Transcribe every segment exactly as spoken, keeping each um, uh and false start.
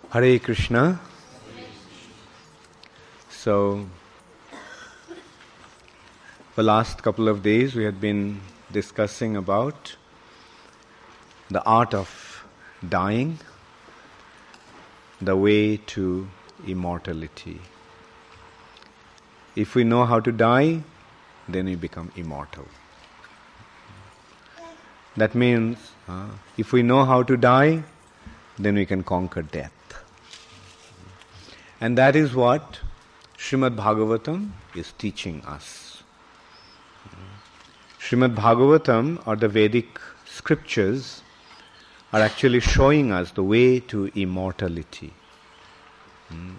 Hare Krishna. So, for the last couple of days we had been discussing about the art of dying, the way to immortality. If we know how to die, then we become immortal. That means, uh, if we know how to die, then we can conquer death. And that is what Srimad Bhagavatam is teaching us. Srimad Bhagavatam, or the Vedic scriptures, are actually showing us the way to immortality. Hmm.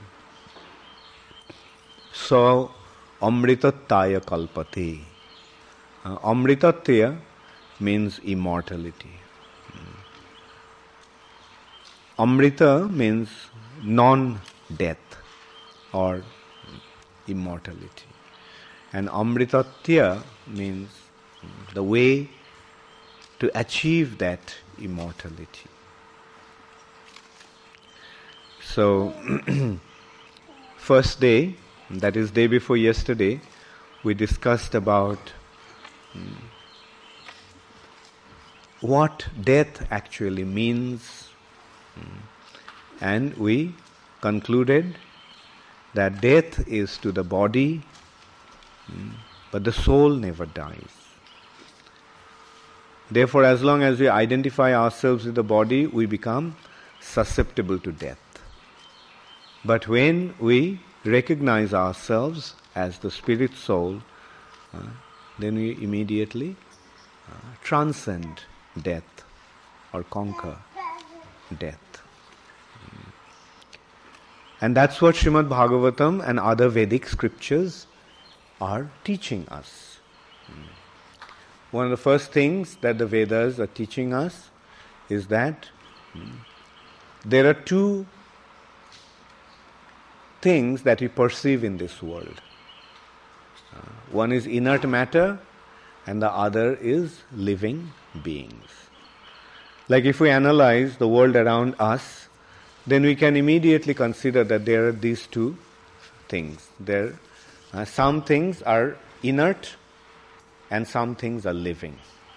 So, Amritataya Kalpate. Uh, Amritataya means immortality. Hmm. Amrita means non-death or immortality. And Amritatya means the way to achieve that immortality. So, first day, that is day before yesterday, we discussed about hmm, what death actually means, hmm, and we concluded that death is to the body, hmm, but the soul never dies. Therefore, as long as we identify ourselves with the body, we become susceptible to death. But when we recognize ourselves as the spirit soul, uh, then we immediately uh, transcend death or conquer death. And that's what Srimad Bhagavatam and other Vedic scriptures are teaching us. One of the first things that the Vedas are teaching us is that there are two things that we perceive in this world. Uh, one is inert matter and the other is living beings. Like if we analyze the world around us, then we can immediately consider that there are these two things. There, uh, some things are inert and some things are living.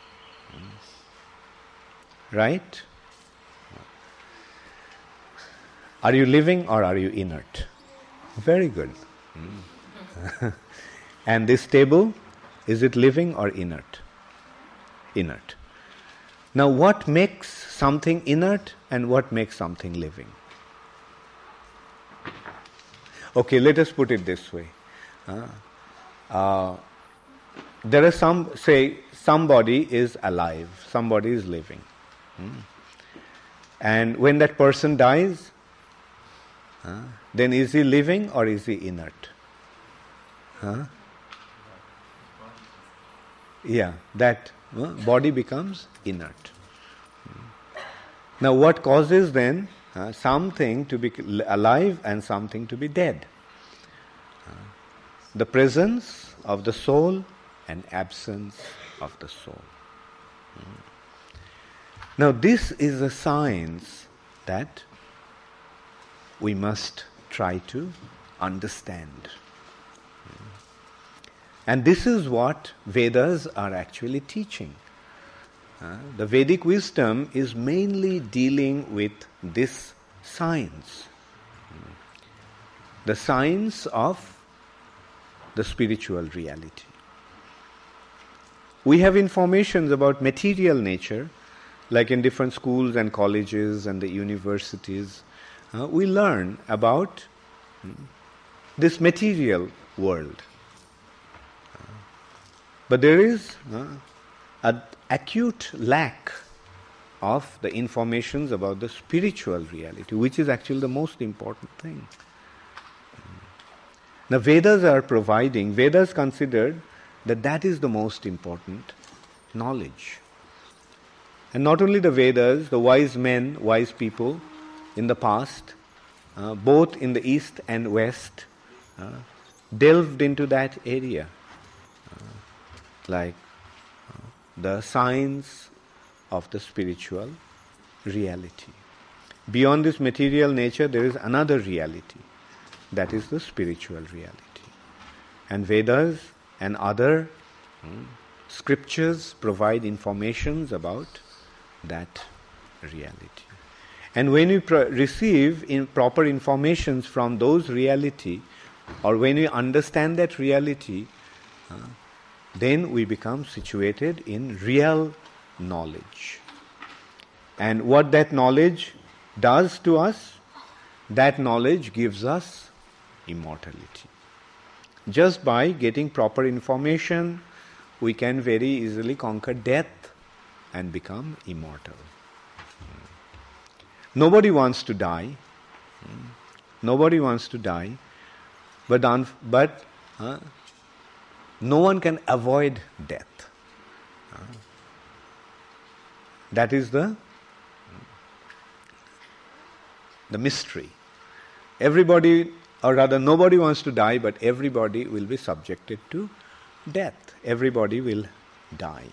Right? Are you living or are you inert? Very good. Mm. And this table, is it living or inert? Inert. Now what makes something inert and what makes something living? Okay, let us put it this way. Uh, uh, there are some, say, somebody is alive, somebody is living. Hmm. And when that person dies, uh, then is he living or is he inert? Huh? Yeah, that uh, body becomes inert. Now what causes then uh, something to be alive and something to be dead? Uh, the presence of the soul and absence of the soul. Mm. Now this is a science that we must try to understand. Mm. And this is what Vedas are actually teaching. Uh, the Vedic wisdom is mainly dealing with this science. Mm. The science of the spiritual reality. We have informations about material nature, like in different schools and colleges and the universities. Uh, we learn about mm, this material world. Uh, but there is uh, an acute lack of the informations about the spiritual reality, which is actually the most important thing. Now Vedas are providing, Vedas considered that that is the most important knowledge. And not only the Vedas, the wise men, wise people in the past, uh, both in the East and West, uh, delved into that area. Uh, like the science of the spiritual reality. beyond this material nature there is another reality. That is the spiritual reality. And Vedas and other hmm, scriptures provide informations about that reality. And when we pro- receive in proper informations from those reality, or when we understand that reality, uh, then we become situated in real knowledge. And what that knowledge does to us, that knowledge gives us immortality. Just by getting proper information, we can very easily conquer death and become immortal. Nobody wants to die. Nobody wants to die. But, un- but uh, no one can avoid death. Uh, that is the, the mystery. Everybody, or rather nobody wants to die, but everybody will be subjected to death. Everybody will die.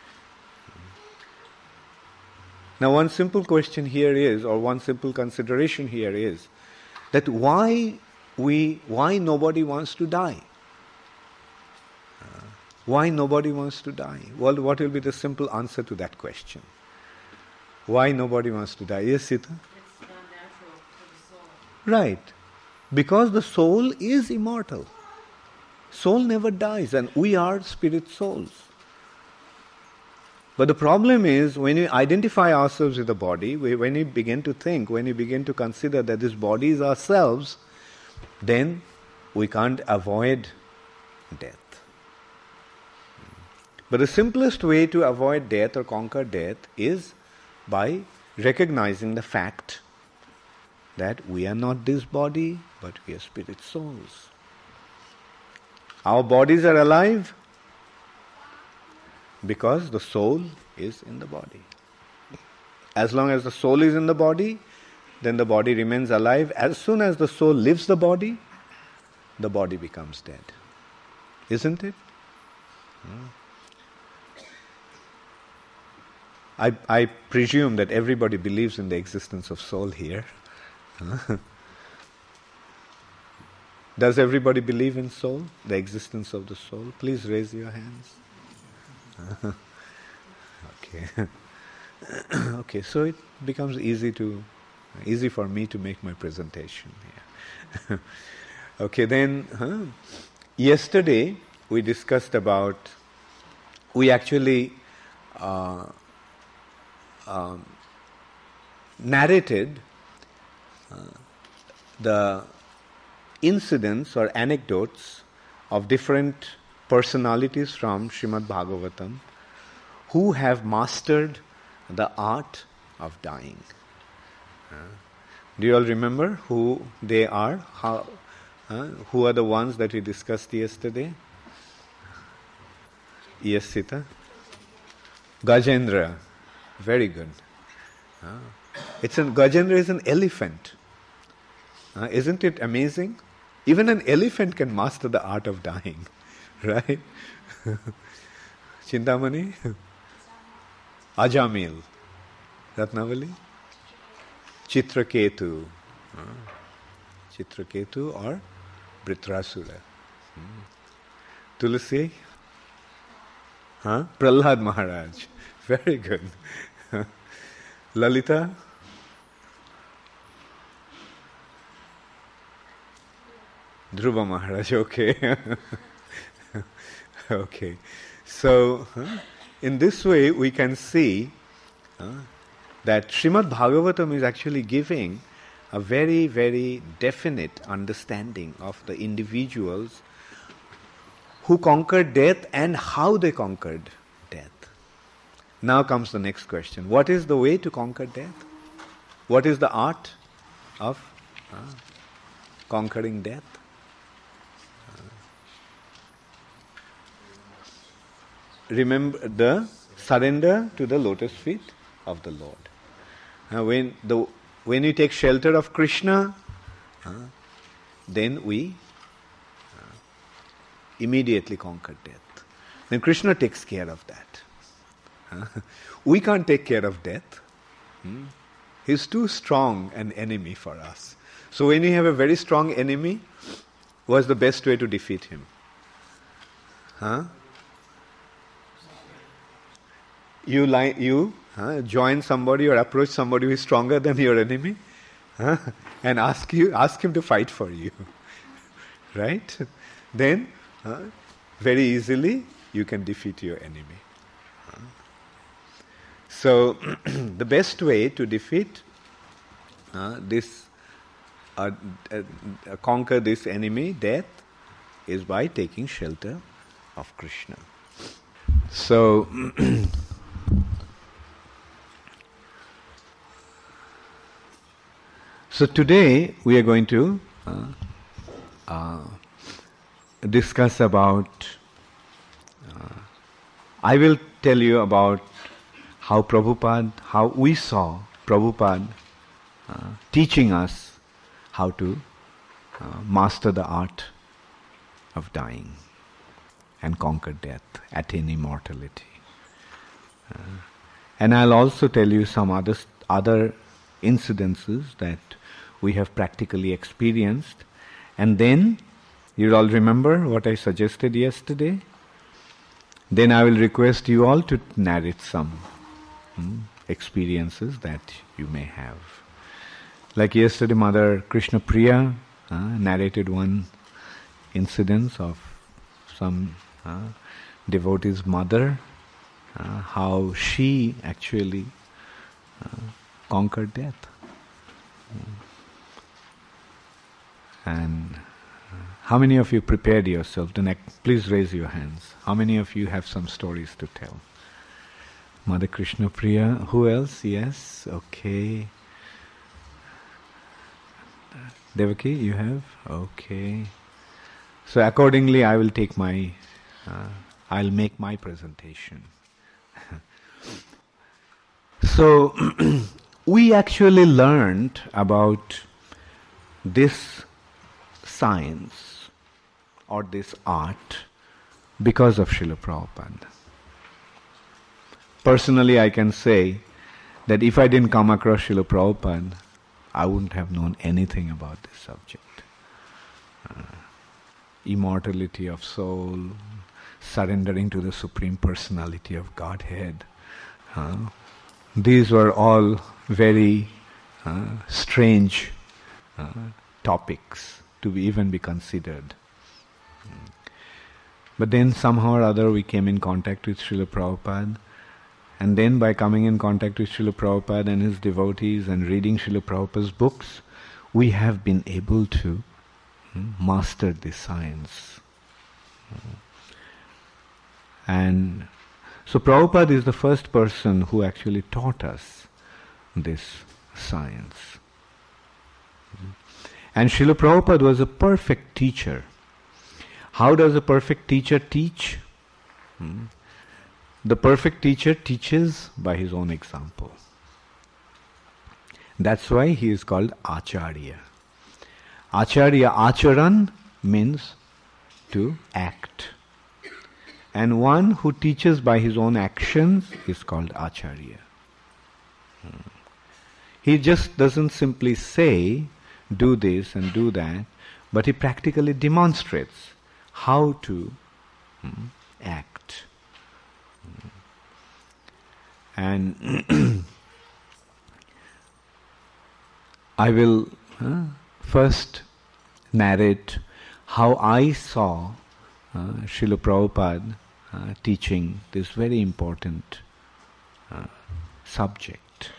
Now one simple question here is, or one simple consideration here is, that why we, why nobody wants to die? Uh, why nobody wants to die? Well, what will be the simple answer to that question? Why nobody wants to die? Yes, Sita? It's not natural for the soul. Right. Because the soul is immortal. Soul never dies, and we are spirit souls. But the problem is, when we identify ourselves with the body, we, when we begin to think, when we begin to consider that this body is ourselves, then we can't avoid death. But the simplest way to avoid death or conquer death is by recognizing the fact that we are not this body, but we are spirit souls. Our bodies are alive because the soul is in the body. As long as the soul is in the body, then the body remains alive. As soon as the soul leaves the body, the body becomes dead. Isn't it? Hmm. I, I presume that everybody believes in the existence of soul here. Does everybody believe in soul, the existence of the soul? Please raise your hands. Okay. Okay, so it becomes easy to, easy for me to make my presentation here. Okay, then, huh? Yesterday we discussed about, we actually uh, um, narrated uh, the incidents or anecdotes of different personalities from Srimad Bhagavatam who have mastered the art of dying. Uh, do you all remember who they are? How, uh, who are the ones that we discussed yesterday? Yes, Sita? Gajendra. Very good. Uh, it's an, Gajendra is an elephant. Uh, isn't it amazing? Even an elephant can master the art of dying. Right? Chintamani? Ajamil. Ratnavali? Chitraketu. Uh, Chitraketu or Britrasura. Hmm. Tulsi? Huh? Prahlad Maharaj. Very good. Lalita? Dhruva Maharaj, okay. Okay. So, huh, in this way we can see uh, that Srimad Bhagavatam is actually giving a very, very definite understanding of the individuals who conquered death and how they conquered death. Now comes the next question. What is the way to conquer death? What is the art of uh, conquering death? Remember the surrender to the lotus feet of the Lord. Uh, when the when we take shelter of Krishna, uh, then we uh, immediately conquer death. Then Krishna takes care of that. Uh, we can't take care of death. Hmm? he's too strong an enemy for us. So when you have a very strong enemy, what's the best way to defeat him? Huh? You li- you huh, join somebody or approach somebody who is stronger than your enemy, huh, and ask you ask him to fight for you, right? Then, huh, very easily you can defeat your enemy. Huh? So, the best way to defeat uh, this, uh, uh, uh, conquer this enemy, death, is by taking shelter of Krishna. So. So today we are going to uh, uh, discuss about, uh, I will tell you about how Prabhupada, how we saw Prabhupada uh, teaching us how to uh, master the art of dying and conquer death, attain immortality. Uh, and I'll also tell you some other, other incidences that we have practically experienced. And then, you all remember what I suggested yesterday? Then I will request you all to narrate some hmm, experiences that you may have. Like yesterday, Mother Krishna Priya uh, narrated one incident of some uh, devotee's mother, uh, how she actually uh, conquered death. And uh, how many of you prepared yourself? Then please raise your hands. How many of you have some stories to tell? Mother Krishna Priya. Who else? Yes. Okay. Devaki, you have? Okay. So accordingly, I will take my, uh, I'll make my presentation. So, we actually learned about this science or this art because of Srila Prabhupada. Personally, I can say that if I didn't come across Srila Prabhupada, I wouldn't have known anything about this subject. Uh, immortality of soul, surrendering to the Supreme Personality of Godhead. Uh, these were all very uh, strange uh, topics to be even be considered. But then somehow or other we came in contact with Srila Prabhupada, and then by coming in contact with Srila Prabhupada and his devotees and reading Srila Prabhupada's books, we have been able to hmm, master this science. And so Prabhupada is the first person who actually taught us this science. And Srila Prabhupada was a perfect teacher. How does a perfect teacher teach? Hmm? The perfect teacher teaches by his own example. That's why he is called Acharya. Acharya, Acharan means to act. And one who teaches by his own actions is called Acharya. Hmm. He just doesn't simply say, do this and do that, but he practically demonstrates how to hmm, act. Hmm. And I will uh, first narrate how I saw uh, Srila Prabhupada uh, teaching this very important uh, subject.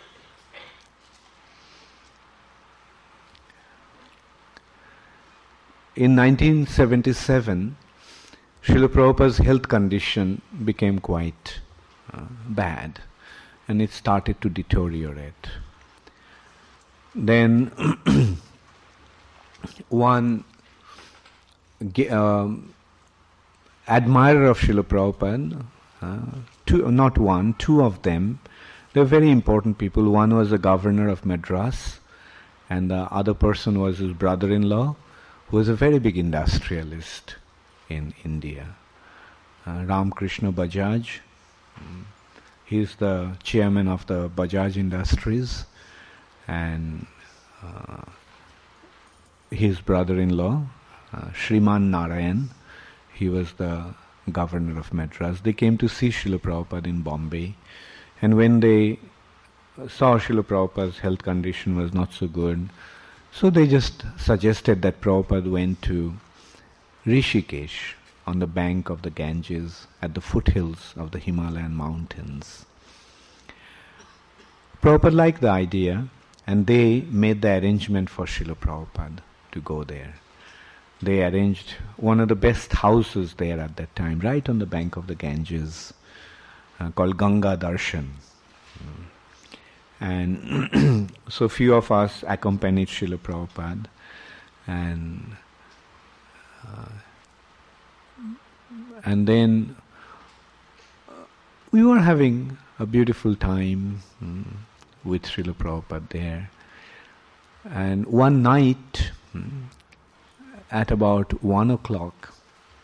In nineteen seventy-seven, Srila Prabhupada's health condition became quite uh, bad, and it started to deteriorate. Then one um, admirer of Srila Prabhupada, uh, two, not one, two of them, they were very important people. One was the governor of Madras, and the other person was his brother-in-law, who was a very big industrialist in India. Uh, Ramakrishna Bajaj, he is the chairman of the Bajaj Industries, and uh, his brother-in-law, uh, Sriman Narayan, he was the governor of Madras. They came to see Srila Prabhupada in Bombay, and when they saw Srila Prabhupada's health condition was not so good, so they just suggested that Prabhupada went to Rishikesh on the bank of the Ganges at the foothills of the Himalayan mountains. Prabhupada liked the idea, and they made the arrangement for Srila Prabhupada to go there. They arranged one of the best houses there at that time, right on the bank of the Ganges, uh, called Ganga Darshan. Mm. And so few of us accompanied Srila Prabhupada, and uh, and then uh, we were having a beautiful time mm, with Srila Prabhupada there. And one night, mm, at about one o'clock,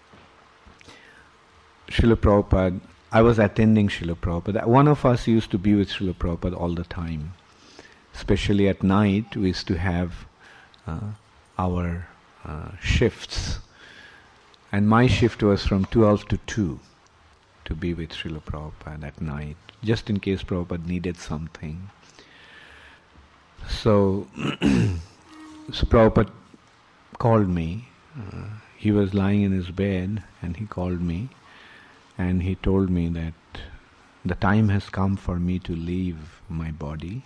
Srila Prabhupada, I was attending Srila Prabhupada. One of us used to be with Srila Prabhupada all the time. Especially at night, we used to have uh, our uh, shifts. And my shift was from twelve to two to be with Srila Prabhupada at night, just in case Prabhupada needed something. So, so Prabhupada called me. Uh, he was lying in his bed and he called me and he told me that the time has come for me to leave my body.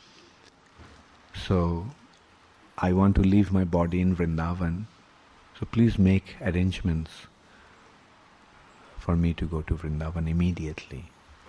So I want to leave my body in Vrindavan. So please make arrangements for me to go to Vrindavan immediately.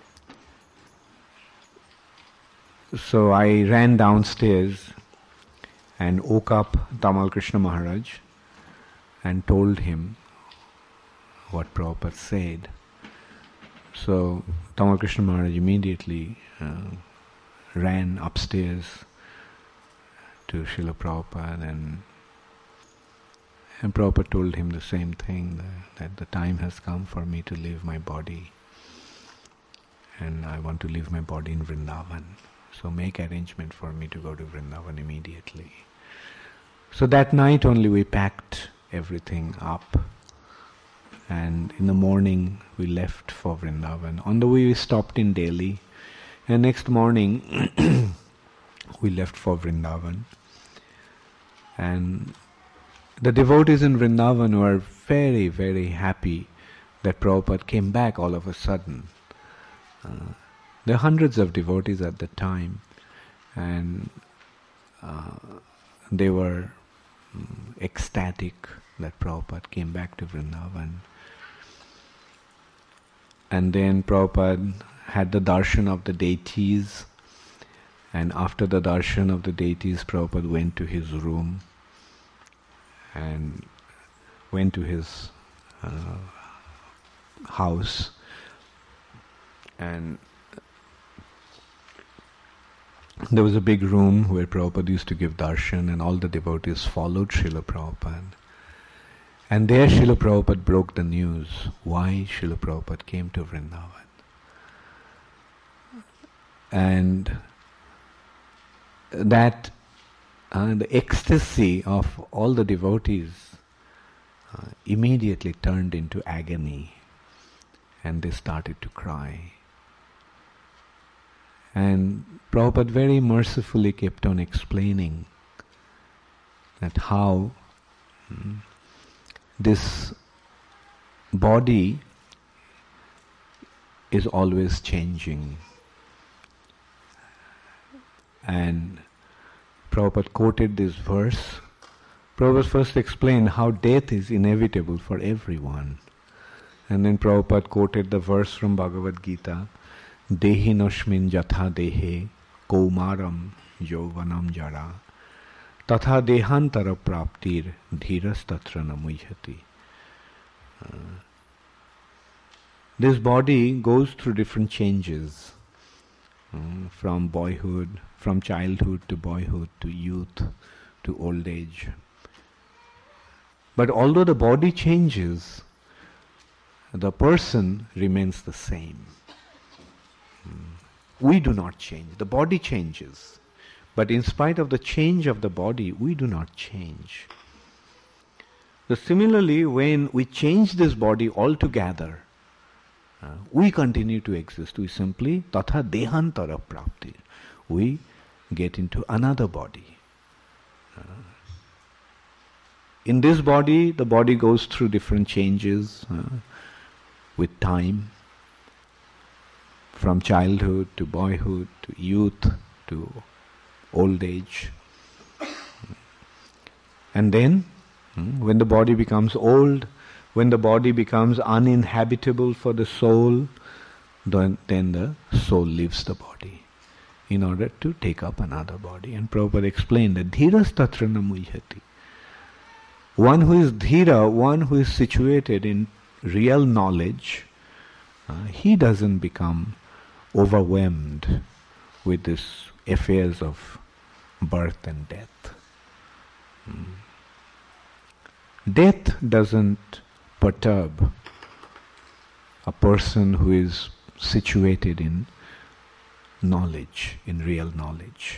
So I ran downstairs and woke up Tamal Krishna Maharaj and told him what Prabhupada said. So Tamal Krishna Maharaj immediately uh, ran upstairs to Srila Prabhupada, and, and Prabhupada told him the same thing, that, that the time has come for me to leave my body, and I want to leave my body in Vrindavan. So make arrangement for me to go to Vrindavan immediately. So that night only we packed everything up, and in the morning we left for Vrindavan. On the way we stopped in Delhi, and next morning we left for Vrindavan. And the devotees in Vrindavan were very, very happy that Prabhupada came back all of a sudden. Uh, there are hundreds of devotees at the time, and uh, they were um, ecstatic that Prabhupada came back to Vrindavan. And then Prabhupada had the darshan of the deities, and after the darshan of the deities, Prabhupada went to his room and went to his uh, house, and there was a big room where Prabhupada used to give darshan, and all the devotees followed Srila Prabhupada. And there Srila Prabhupada broke the news why Srila Prabhupada came to Vrindavan. And that uh, the ecstasy of all the devotees uh, immediately turned into agony, and they started to cry. And Prabhupada very mercifully kept on explaining that how hmm, this body is always changing. And Prabhupada quoted this verse. Prabhupada first explained how death is inevitable for everyone. And then Prabhupada quoted the verse from Bhagavad Gita, Dehi noshmin jatha dehe kaumaram yauvanam jara tatha dehantara praptir dhiras tatra namuyhati. Uh, this body goes through different changes, um, from boyhood, from childhood to boyhood to youth to old age. But although the body changes, the person remains the same. We do not change. The body changes, But in spite of the change of the body, we do not change. So similarly, when we change this body altogether, uh, we continue to exist. We simply tatha dehantara prapti. We get into another body. Uh, in this body, the body goes through different changes uh, with time, from childhood to boyhood to youth to old age. And then, when the body becomes old, when the body becomes uninhabitable for the soul, then, then the soul leaves the body in order to take up another body. And Prabhupada explained that dhiras tatra na mujhati. One who is dhira, one who is situated in real knowledge, uh, he doesn't become overwhelmed with these affairs of birth and death. Mm. Death doesn't perturb a person who is situated in knowledge, in real knowledge.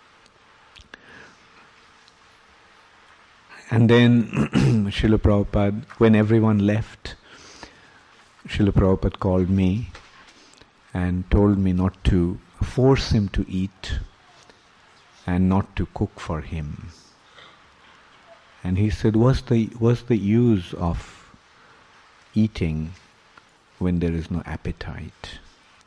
And then Srila Prabhupada, when everyone left, Srila Prabhupada called me and told me not to force him to eat and not to cook for him. And he said, what's the, what's the use of eating when there is no appetite?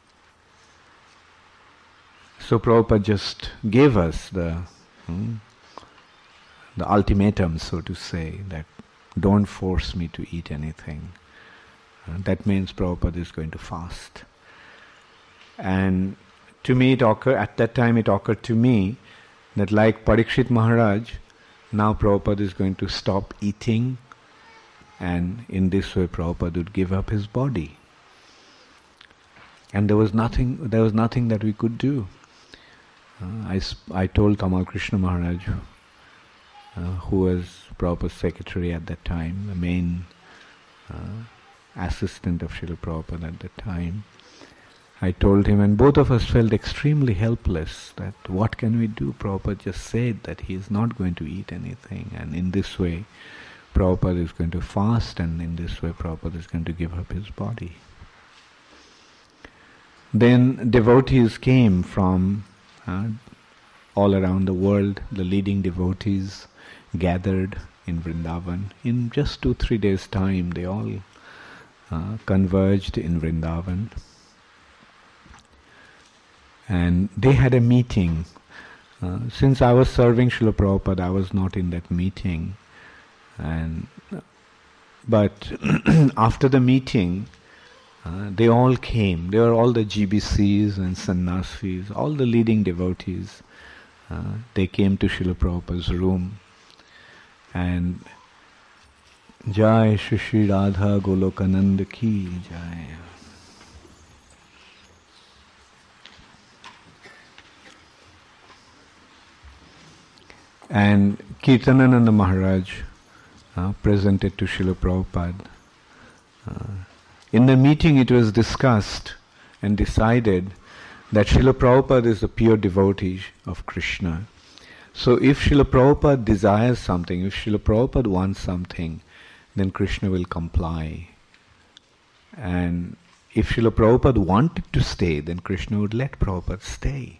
So Prabhupada just gave us the hmm, the ultimatum, so to say, that don't force me to eat anything. Uh, that means Prabhupada is going to fast. And to me, it occurred, at that time it occurred to me that like Parikshit Maharaj, now Prabhupada is going to stop eating, and in this way Prabhupada would give up his body. And there was nothing, there was nothing that we could do. Uh, I, I told Tamal Krishna Maharaj, uh, who was Prabhupada's secretary at that time, the main uh, assistant of Srila Prabhupada at that time, I told him, and both of us felt extremely helpless, that what can we do? Prabhupada just said that he is not going to eat anything, and in this way Prabhupada is going to fast, and in this way Prabhupada is going to give up his body. Then devotees came from uh, all around the world. The leading devotees gathered in Vrindavan. In just two, three days' time, they all uh, converged in Vrindavan. And they had a meeting. Uh, since I was serving Srila Prabhupada, I was not in that meeting. And but after the meeting, uh, they all came. They were all the G B Cs and sannyasis, all the leading devotees. Uh, they came to Srila Prabhupada's room. And Jai Shri Shri Radha Golokananda Ki Jai. And Kirtanananda Maharaj uh, presented to Srila Prabhupada. Uh, in the meeting it was discussed and decided that Srila Prabhupada is a pure devotee of Krishna. So if Srila Prabhupada desires something, if Srila Prabhupada wants something, then Krishna will comply. And if Srila Prabhupada wanted to stay, then Krishna would let Prabhupada stay.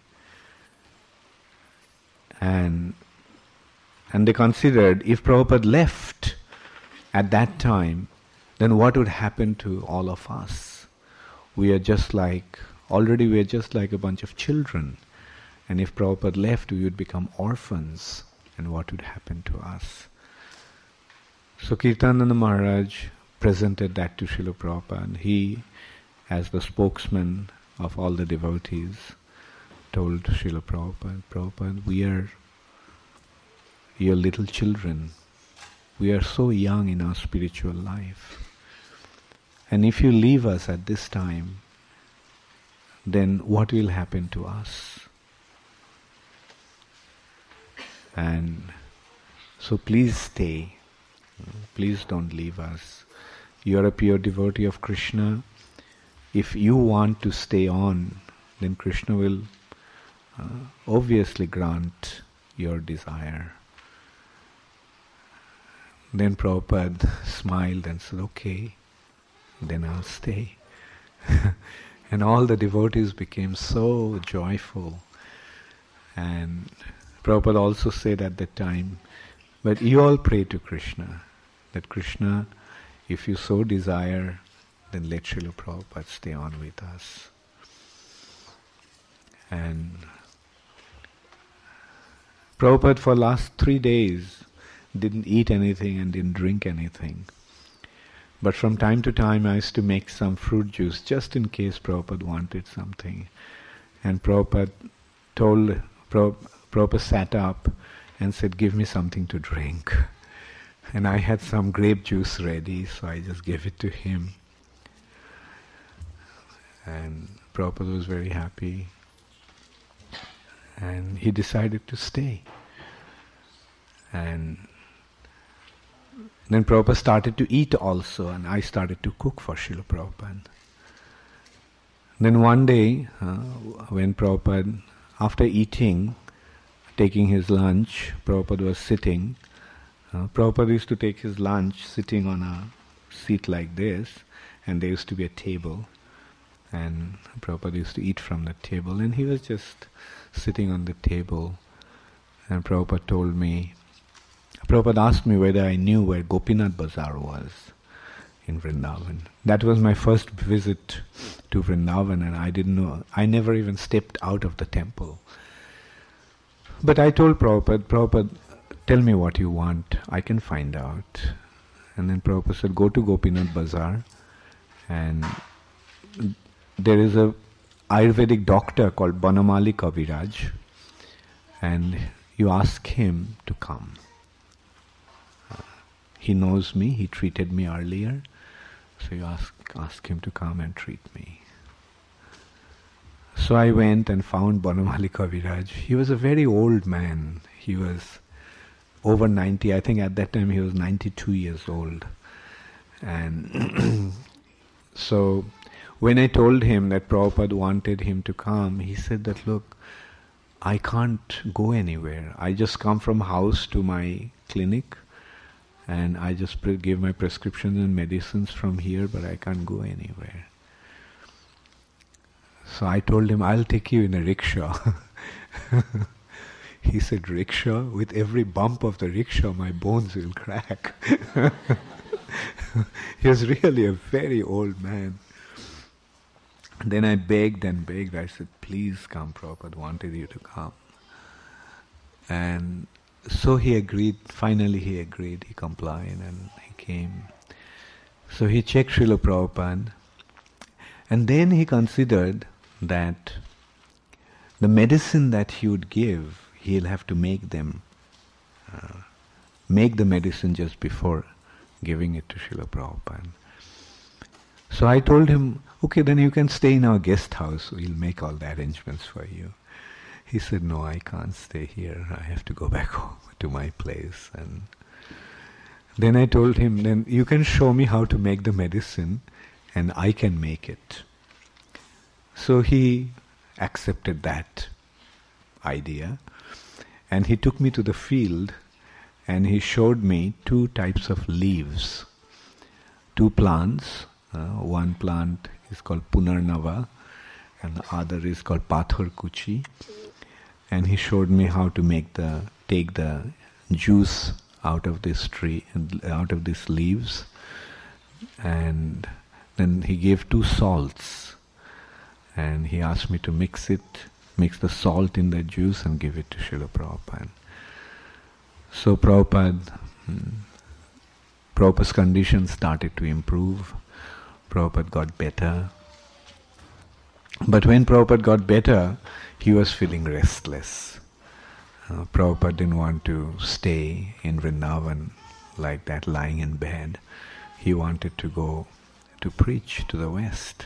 And And they considered, if Prabhupada left at that time, then what would happen to all of us? We are just like, already we are just like a bunch of children. And if Prabhupada left, we would become orphans. And what would happen to us? So Kirtananda Maharaj presented that to Srila Prabhupada. And he, as the spokesman of all the devotees, told Srila Prabhupada, Prabhupada, we are your little children. We are so young in our spiritual life. And if you leave us at this time, then what will happen to us? And so please stay. Please don't leave us. You are a pure devotee of Krishna. If you want to stay on, then Krishna will uh, obviously grant your desire. Then Prabhupada smiled and said, okay, then I'll stay. And all the devotees became so joyful. And Prabhupada also said at that time, but you all pray to Krishna, that Krishna, if you so desire, then let Srila Prabhupada stay on with us. And Prabhupada for last three days didn't eat anything and didn't drink anything. But from time to time I used to make some fruit juice just in case Prabhupada wanted something. And Prabhupada told, Prabhupada sat up and said, give me something to drink. And I had some grape juice ready, so I just gave it to him. And Prabhupada was very happy. And he decided to stay. And then Prabhupada started to eat also, and I started to cook for Srila Prabhupada. Then one day, uh, when Prabhupada, after eating, taking his lunch, Prabhupada was sitting. Uh, Prabhupada used to take his lunch sitting on a seat like this, and there used to be a table. And Prabhupada used to eat from the table, and he was just sitting on the table. And Prabhupada told me, Prabhupada asked me whether I knew where Gopinath Bazaar was in Vrindavan. That was my first visit to Vrindavan, and I didn't know, I never even stepped out of the temple. But I told Prabhupada, Prabhupada, tell me what you want, I can find out. And then Prabhupada said, go to Gopinath Bazaar, and there is a Ayurvedic doctor called Banamali Kaviraj, and you ask him to come. Uh, he knows me, he treated me earlier, so you ask, ask him to come and treat me. So I went and found Banamali Kaviraj. He was a very old man. He was over ninety. I think at that time he was ninety-two years old. And so when I told him that Prabhupada wanted him to come, he said that, look, I can't go anywhere. I just come from house to my clinic, and I just pre- give my prescriptions and medicines from here, but I can't go anywhere. So I told him, I'll take you in a rickshaw. He said, rickshaw? With every bump of the rickshaw, my bones will crack. He was really a very old man. Then I begged and begged. I said, please come, Prabhupada wanted you to come. And so he agreed. Finally he agreed. He complied and he came. So he checked Srila Prabhupada. And then he considered that the medicine that he would give, he'll have to make them, uh, make the medicine just before giving it to Srila Prabhupada. So I told him, okay, then you can stay in our guest house, we'll make all the arrangements for you. He said, no, I can't stay here, I have to go back home to my place. And then I told him, then you can show me how to make the medicine and I can make it. So he accepted that idea, and he took me to the field and he showed me two types of leaves, two plants. Uh, one plant is called Punarnava and the other is called Pathar Kuchi, and he showed me how to make the take the juice out of this tree and out of these leaves, and then he gave two salts and he asked me to mix it, mix the salt in the juice and give it to Srila Prabhupada. So Prabhupada, hmm, Prabhupada's condition started to improve. Prabhupada got better. But when Prabhupada got better, he was feeling restless. Uh, Prabhupada didn't want to stay in Vrindavan like that, lying in bed. He wanted to go to preach to the West.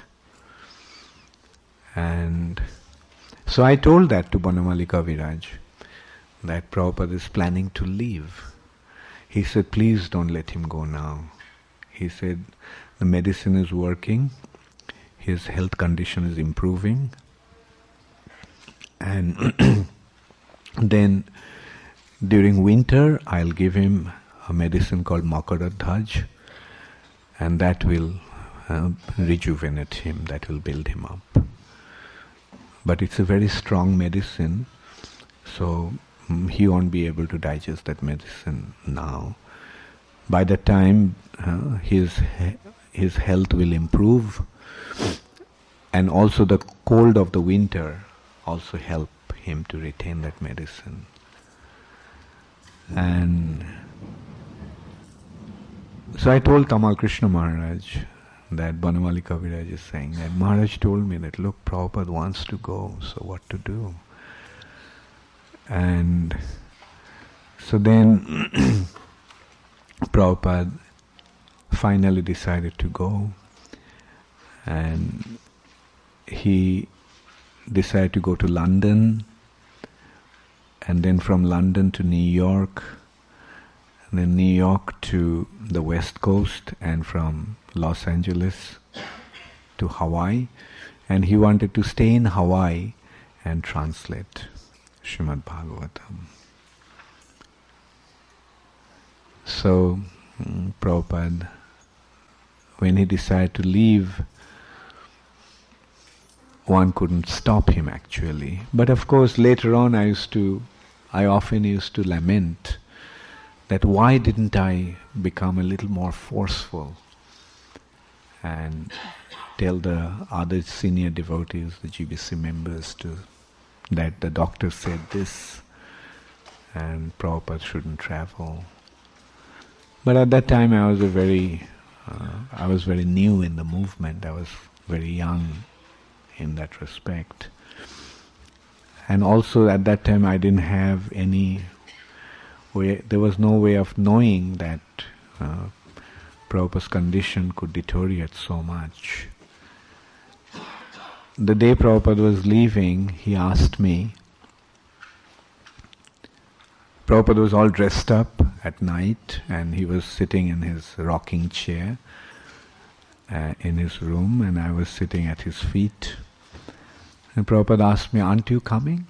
And so I told that to Banamali Kaviraj, that Prabhupada is planning to leave. He said, please don't let him go now. He said, the medicine is working, his health condition is improving, And then during winter, I'll give him a medicine called Makaradhaj, and that will uh, rejuvenate him, that will build him up. But it's a very strong medicine, so um, he won't be able to digest that medicine now. By the time uh, his his health will improve, and also the cold of the winter also help him to retain that medicine. And so I told Tamal Krishna Maharaj that Banamali Kaviraj is saying that Maharaj told me that, look, Prabhupada wants to go, so what to do? And so then Prabhupada finally decided to go, and he decided to go to London, and then from London to New York, and then New York to the West Coast, and from Los Angeles to Hawaii. And he wanted to stay in Hawaii and translate Srimad Bhagavatam. So, um, Prabhupada, when he decided to leave, one couldn't stop him actually. But of course later on I used to, I often used to lament that why didn't I become a little more forceful and tell the other senior devotees, the G B C members, to that the doctor said this and Prabhupada shouldn't travel. But at that time I was a very, uh, I was very new in the movement. I was very young in that respect. And also at that time I didn't have any way, there was no way of knowing that uh, Prabhupada's condition could deteriorate so much. The day Prabhupada was leaving, he asked me, Prabhupada was all dressed up at night and he was sitting in his rocking chair uh, in his room, and I was sitting at his feet. And Prabhupada asked me, aren't you coming?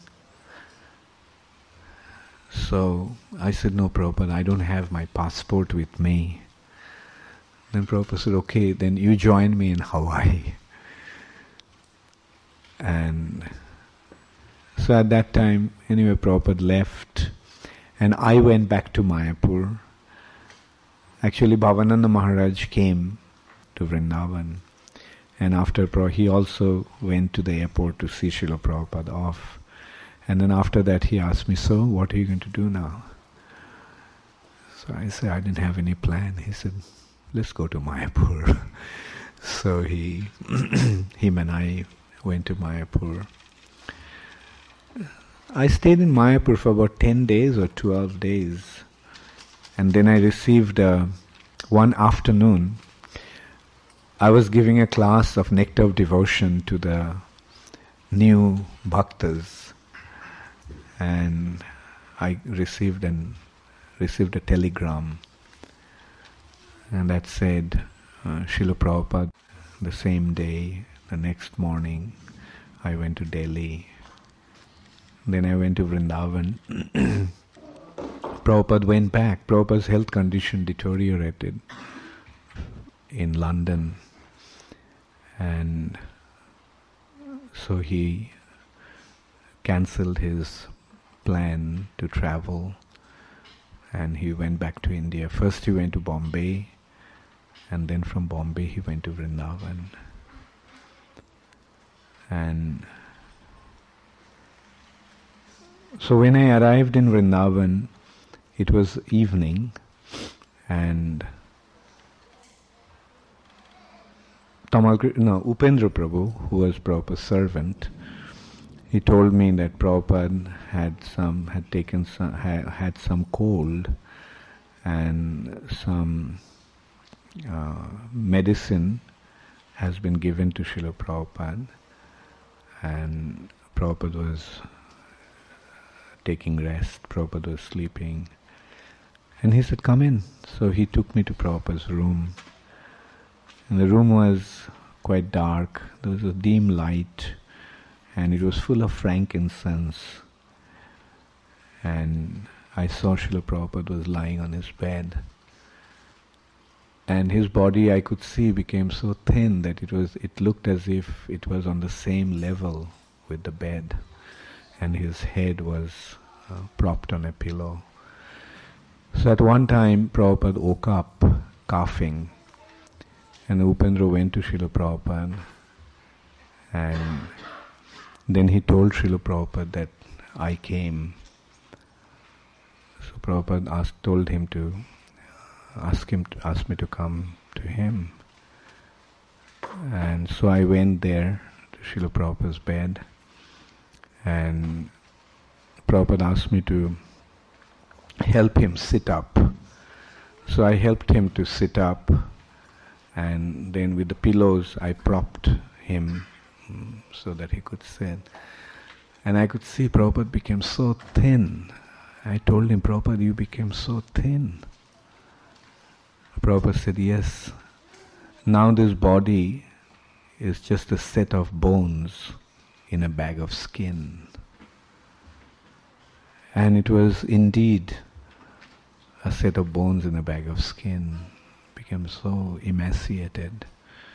So I said, no Prabhupada, I don't have my passport with me. Then Prabhupada said, okay, then you join me in Hawaii. And so at that time, anyway, Prabhupada left, and I went back to Mayapur. Actually, Bhavananda Maharaj came to Vrindavan, and after he also went to the airport to see Srila Prabhupada off. And then after that he asked me, so what are you going to do now? So I said, I didn't have any plan. He said, let's go to Mayapur. So he, him and I went to Mayapur. I stayed in Mayapur for about ten days or twelve days. And then I received uh, one afternoon, I was giving a class of Nectar of Devotion to the new bhaktas, and I received an received a telegram, and that said, uh, Srila Prabhupada, the same day, the next morning, I went to Delhi. Then I went to Vrindavan. Prabhupada went back. Prabhupada's health condition deteriorated in London. And so he cancelled his plan to travel and he went back to India. First he went to Bombay, and then from Bombay he went to Vrindavan. And so when I arrived in Vrindavan, it was evening, and Tamal, no, Upendra Prabhu, who was Prabhupada's servant, he told me that Prabhupada had some, had taken some, had, had some cold, and some uh, medicine has been given to Srila Prabhupada, and Prabhupada was taking rest, Prabhupada was sleeping, and he said, come in. So he took me to Prabhupada's room. And the room was quite dark, there was a dim light, and it was full of frankincense. And I saw Srila Prabhupada was lying on his bed. And his body, I could see, became so thin that it was it looked as if it was on the same level with the bed. And his head was uh, propped on a pillow. So at one time, Prabhupada woke up coughing. And Upendra went to Srila Prabhupada. And then he told Srila Prabhupada that I came. So Prabhupada asked, told him to ask him to ask me to come to him. And so I went there to Srila Prabhupada's bed, and Prabhupada asked me to help him sit up. So I helped him to sit up, and then with the pillows I propped him so that he could sit. And I could see Prabhupada became so thin. I told him, Prabhupada, you became so thin. Prabhupada said, yes, now this body is just a set of bones in a bag of skin. And it was indeed a set of bones in a bag of skin. Became so emaciated.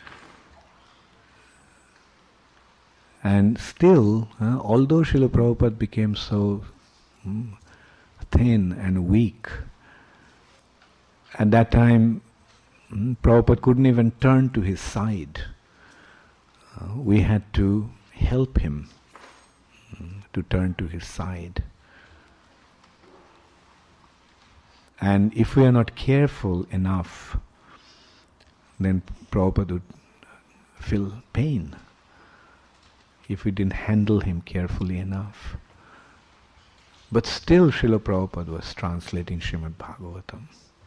And still, uh, although Srila Prabhupada became so mm, thin and weak, at that time, mm, Prabhupada couldn't even turn to his side. Uh, we had to help him mm, to turn to his side. And if we are not careful enough, then Prabhupada would feel pain if we didn't handle him carefully enough. But still Srila Prabhupada was translating Srimad Bhagavatam.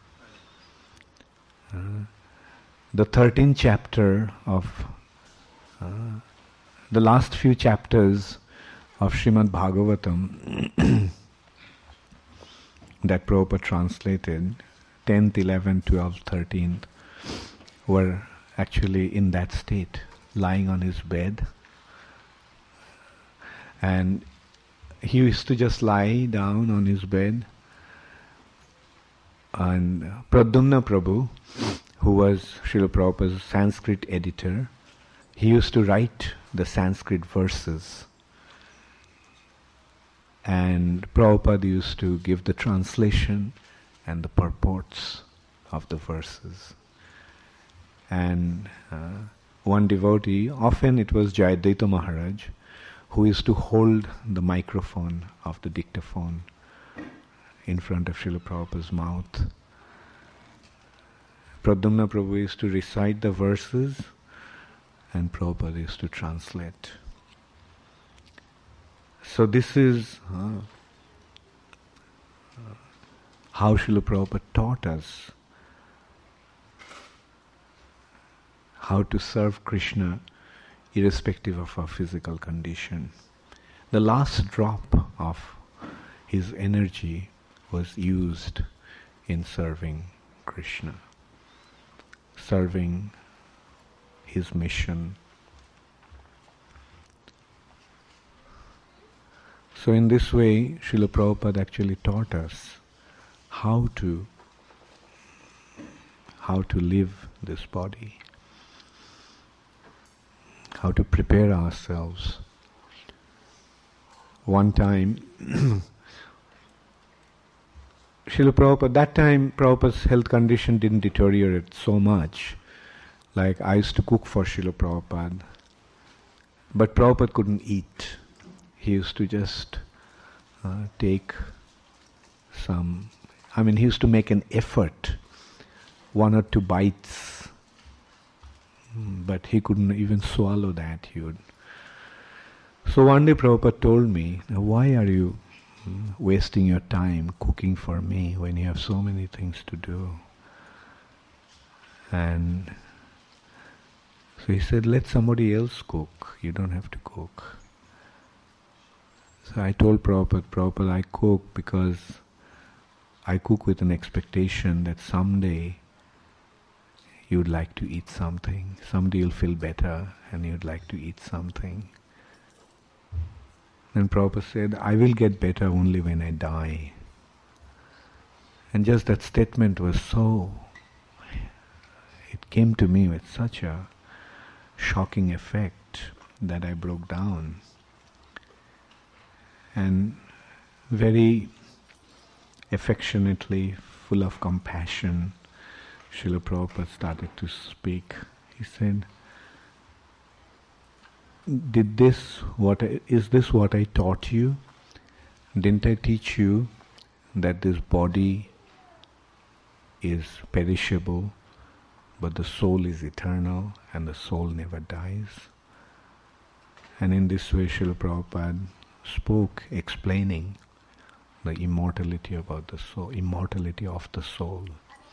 Uh, the thirteenth chapter of, uh, the last few chapters of Srimad Bhagavatam that Prabhupada translated, tenth, eleventh, twelfth, thirteenth, were actually in that state, lying on his bed. And he used to just lie down on his bed, and Pradyumna Prabhu, who was Srila Prabhupada's Sanskrit editor, he used to write the Sanskrit verses, and Prabhupada used to give the translation and the purports of the verses. And uh, one devotee, often it was Jayadvaita Maharaj, who used to hold the microphone of the dictaphone in front of Srila Prabhupada's mouth. Pradyumna Prabhu used to recite the verses, and Prabhupada used to translate. So this is uh, how Srila Prabhupada taught us how to serve Krishna irrespective of our physical condition. The last drop of his energy was used in serving Krishna, serving his mission. So in this way, Srila Prabhupada actually taught us how to how to live this body, how to prepare ourselves. One time, Srila Prabhupada, that time Prabhupada's health condition didn't deteriorate so much. Like I used to cook for Srila Prabhupada, but Prabhupada couldn't eat. He used to just uh, take some, I mean he used to make an effort, one or two bites, but he couldn't even swallow that. He would. So one day Prabhupada told me, why are you mm, wasting your time cooking for me when you have so many things to do? And so he said, let somebody else cook, you don't have to cook. So I told Prabhupada, Prabhupada, I cook because I cook with an expectation that someday you'd like to eat something. Someday you'll feel better and you'd like to eat something. Then Prabhupada said, I will get better only when I die. And just that statement was so, it came to me with such a shocking effect that I broke down. And very affectionately, full of compassion, Srila Prabhupada started to speak. He said, Did this what I, is this what I taught you? Didn't I teach you that this body is perishable, but the soul is eternal and the soul never dies? And in this way Srila Prabhupada spoke, explaining the immortality about the soul, immortality of the soul.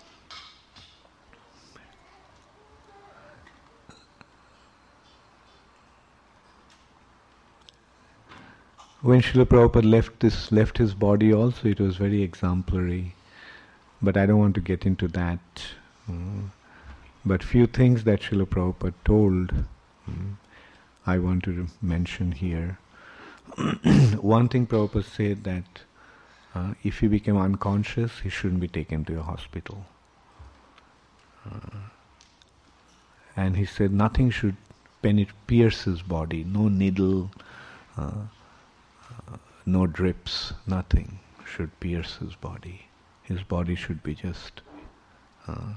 When Srila Prabhupada left this, left his body also, it was very exemplary. But I don't want to get into that. Mm. But few things that Srila Prabhupada told, mm, I want to mention here. One thing Prabhupada said that uh, if he became unconscious, he shouldn't be taken to a hospital. Uh, and he said nothing should penet- pierce his body, no needle, uh, uh, no drips, nothing should pierce his body. His body should be just uh,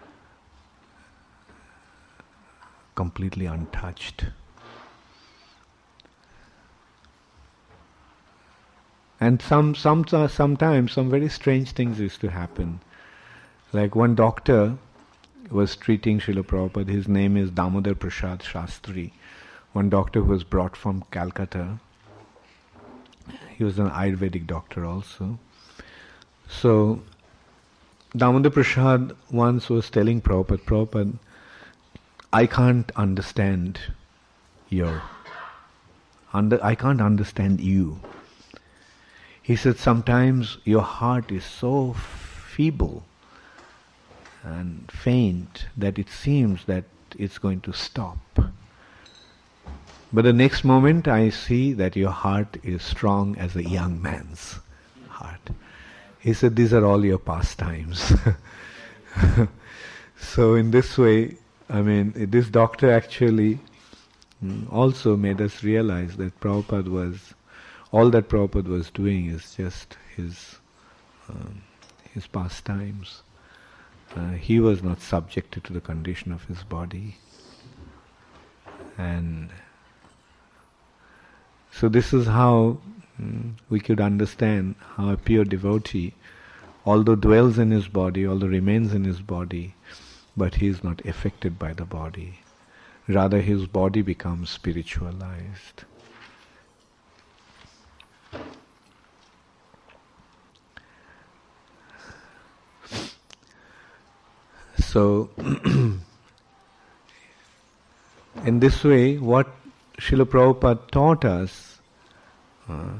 completely untouched. And some, some, sometimes some very strange things used to happen. Like one doctor was treating Srila Prabhupada. His name is Damodar Prasad Shastri. One doctor who was brought from Calcutta. He was an Ayurvedic doctor also. So Damodar Prasad once was telling Prabhupada, Prabhupada, I can't understand your, under, I can't understand you. He said, sometimes your heart is so feeble and faint that it seems that it's going to stop. But the next moment I see that your heart is strong as a young man's heart. He said, these are all your pastimes. So in this way, I mean, this doctor actually mm, also made us realize that Prabhupada was, all that Prabhupada was doing is just his um, his pastimes. Uh, he was not subjected to the condition of his body. And so this is how mm, we could understand how a pure devotee, although dwells in his body, although remains in his body, but he is not affected by the body. Rather his body becomes spiritualized. So, in this way, what Srila Prabhupada taught us uh,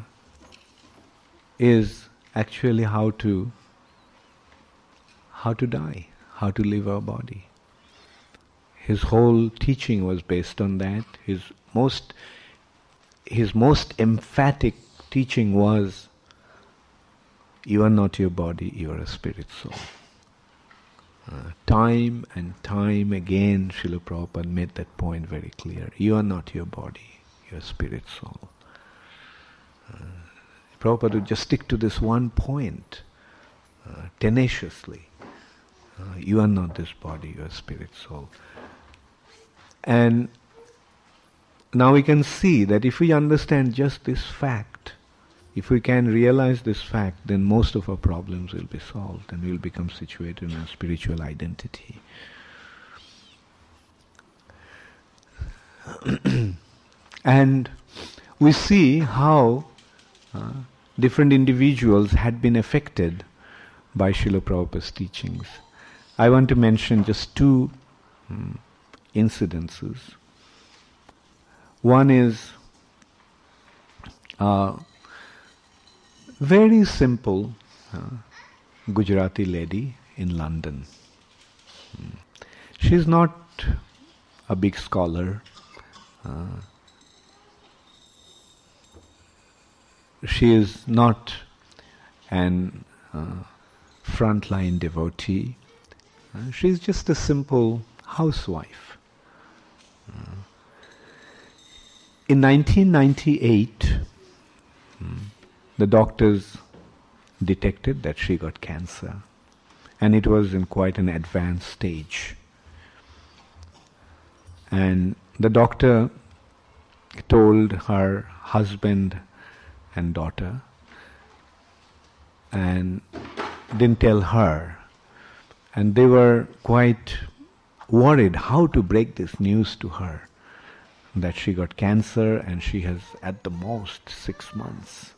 is actually how to how to die, how to leave our body. His whole teaching was based on that. His most his most emphatic teaching was, you are not your body, you are a spirit soul. Uh, time and time again, Srila Prabhupada made that point very clear. You are not your body, you are spirit soul. Uh, Prabhupada would just stick to this one point uh, tenaciously. Uh, you are not this body, you are spirit soul. And now we can see that if we understand just this fact, if we can realize this fact, then most of our problems will be solved and we will become situated in a spiritual identity. And we see how uh, different individuals had been affected by Srila Prabhupada's teachings. I want to mention just two um, incidences. One is uh, very simple uh, Gujarati lady in London. Mm. She's not a big scholar. Uh, she is not an uh, frontline devotee. Uh, she's just a simple housewife. Uh, in nineteen ninety-eight, um, the doctors detected that she got cancer, and it was in quite an advanced stage. And the doctor told her husband and daughter, and didn't tell her. And they were quite worried how to break this news to her, that she got cancer and she has at the most six months.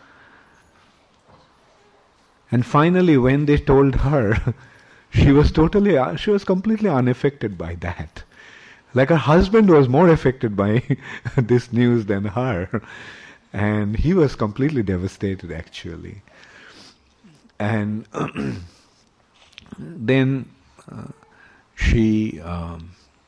And finally, when they told her, she was totally, she was completely unaffected by that. Like her husband was more affected by this news than her. And he was completely devastated, actually. And then uh, she, um,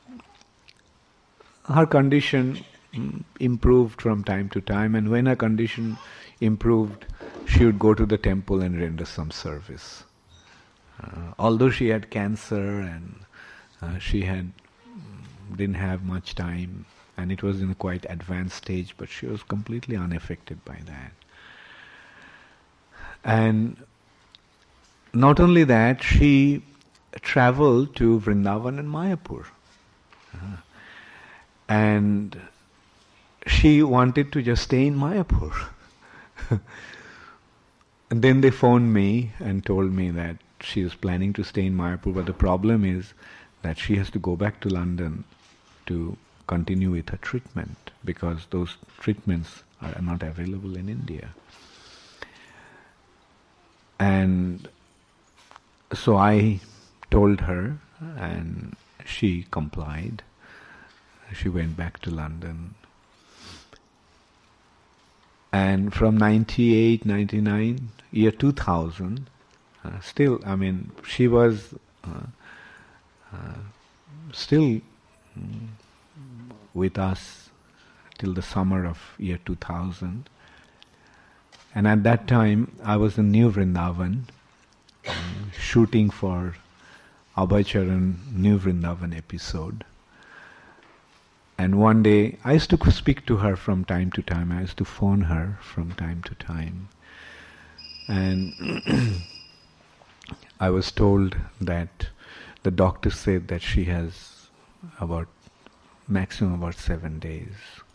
her condition improved from time to time, and when her condition improved, she would go to the temple and render some service. Uh, although she had cancer and uh, she had didn't have much time, and it was in a quite advanced stage, but she was completely unaffected by that. And not only that, she traveled to Vrindavan and Mayapur. Uh, and she wanted to just stay in Mayapur. And then they phoned me and told me that she is planning to stay in Mayapur, but the problem is that she has to go back to London to continue with her treatment, because those treatments are not available in India. And so I told her, and she complied. She went back to London. And from ninety-eight, ninety-nine, year two thousand, uh, still, I mean, she was uh, uh, still mm, with us till the summer of year two thousand. And at that time, I was in New Vrindavan, uh, shooting for Abhay Charan New Vrindavan episode. And one day, I used to speak to her from time to time. I used to phone her from time to time. And I was told that the doctor said that she has about, maximum about seven days.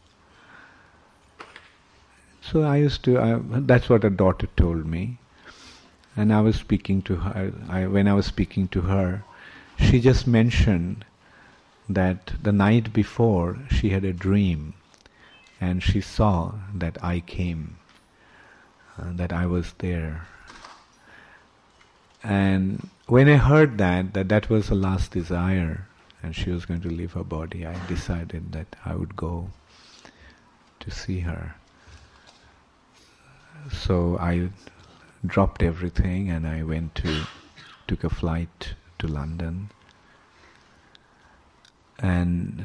So I used to, I, that's what a daughter told me. And I was speaking to her, I, when I was speaking to her, she just mentioned that the night before she had a dream and she saw that I came, uh, that I was there. And when I heard that, that that was her last desire and she was going to leave her body, I decided that I would go to see her. So I dropped everything and I went to, took a flight to London. And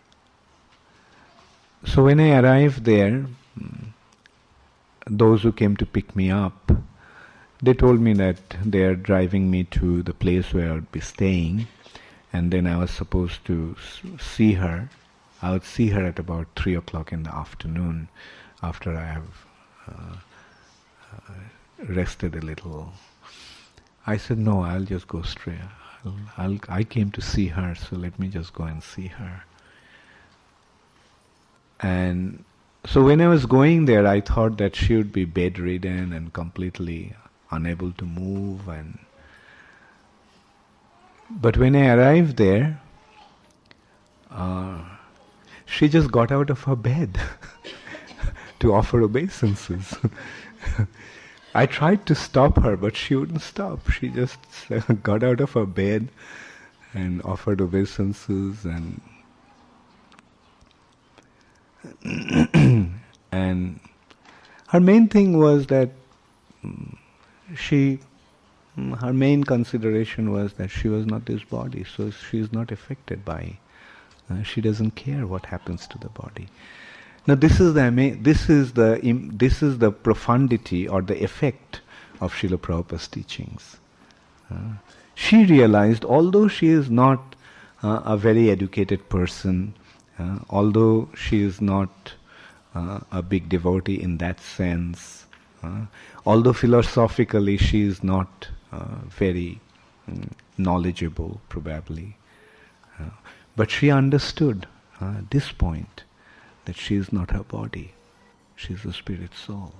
so when I arrived there, those who came to pick me up, they told me that they are driving me to the place where I would be staying, and then I was supposed to see her. I would see her at about three o'clock in the afternoon after I have uh, uh, rested a little. I said, no, I'll just go straight. I'll, I'll, I came to see her, so let me just go and see her. And so when I was going there, I thought that she would be bedridden and completely unable to move. And but when I arrived there, uh, she just got out of her bed to offer obeisances. I tried to stop her, but she wouldn't stop. She just got out of her bed and offered obeisances, and and her main thing was that she, her main consideration was that she was not this body, so she is not affected by, uh, she doesn't care what happens to the body. Now this is the ama- this is the im- this is the profundity or the effect of Srila Prabhupada's teachings. Uh, she realized, although she is not uh, a very educated person, uh, although she is not uh, a big devotee in that sense, uh, although philosophically she is not uh, very mm, knowledgeable, probably, uh, but she understood uh, this point, that she is not her body, she is the spirit soul.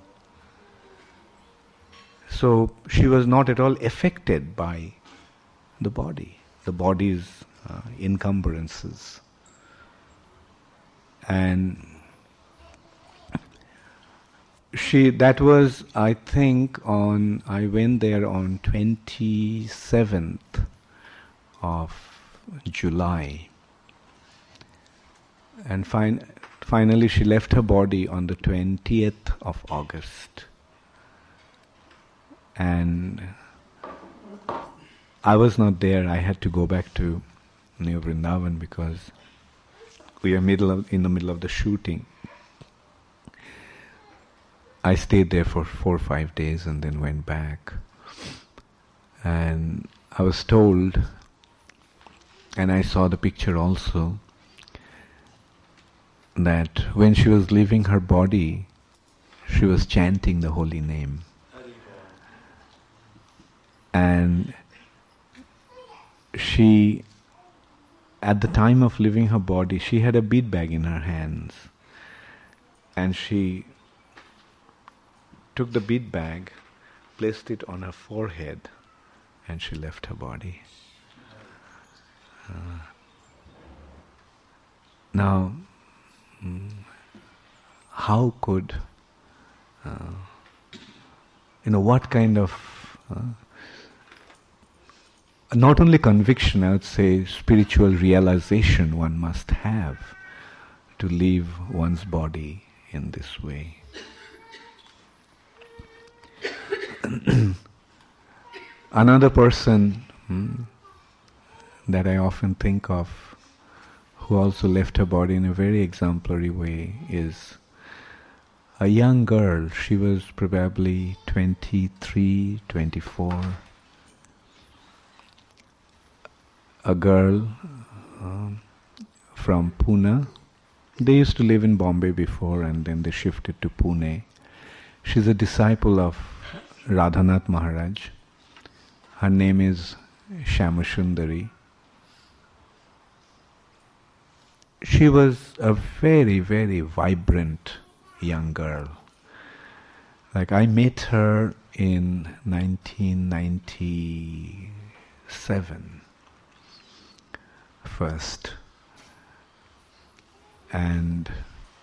So she was not at all affected by the body, the body's uh, encumbrances. And she, that was, I think, on, I went there on twenty-seventh of July. And fin- finally she left her body on the twentieth of August. And I was not there. I had to go back to New Vrindavan because we are middle of, in the middle of the shooting. I stayed there for four or five days and then went back. And I was told, and I saw the picture also, that when she was leaving her body, she was chanting the holy name. And she, at the time of leaving her body, she had a bead bag in her hands. And she took the bead bag, placed it on her forehead, and she left her body. Uh, now, mm, how could, uh, you know, what kind of, uh, not only conviction, I would say spiritual realization one must have to leave one's body in this way. Another person hmm, that I often think of, who also left her body in a very exemplary way, is a young girl. She was probably twenty-three, twenty-four. A girl um, from Pune. They used to live in Bombay before and then they shifted to Pune. She's a disciple of Radhanath Maharaj. Her name is Shyamashundari. She was a very, very vibrant young girl. Like, I met her in nineteen ninety-seven first. And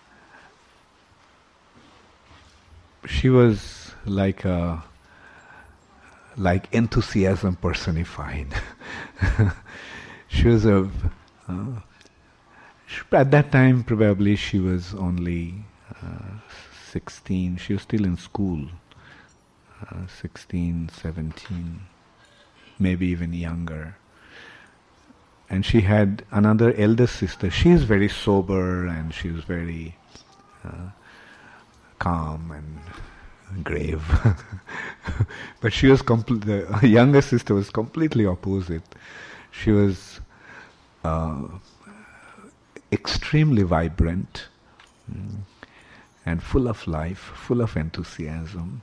she was like a like enthusiasm personified. She was a uh, she, at that time probably she was only uh, sixteen. She was still in school, uh, sixteen, seventeen, maybe even younger. And she had another elder sister. She is very sober and she was very uh, calm and grave. But she was complete. The younger sister was completely opposite. She was uh, extremely vibrant mm, and full of life, full of enthusiasm.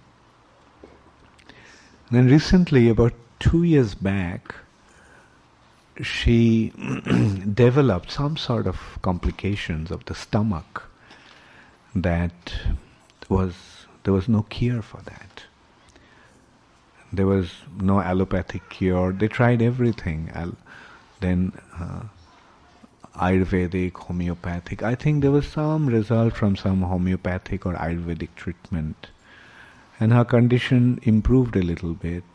And then recently, about two years back, she developed some sort of complications of the stomach that was, there was no cure for that. There was no allopathic cure. They tried everything. Al- then uh, Ayurvedic, homeopathic. I think there was some result from some homeopathic or Ayurvedic treatment. And her condition improved a little bit.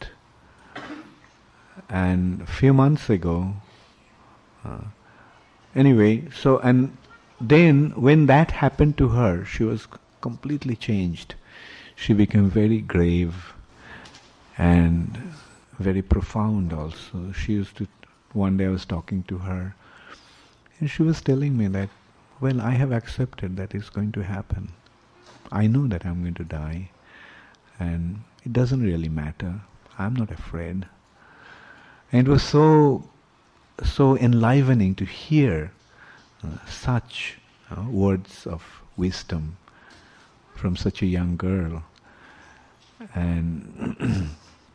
And a few months ago, uh, anyway, so, and then when that happened to her, she was completely changed. She became very grave and very profound also. She used to, one day I was talking to her, and she was telling me that, well, I have accepted that it's going to happen. I know that I'm going to die, and it doesn't really matter. I'm not afraid. And it was so, so enlivening to hear uh, such uh, words of wisdom from such a young girl. And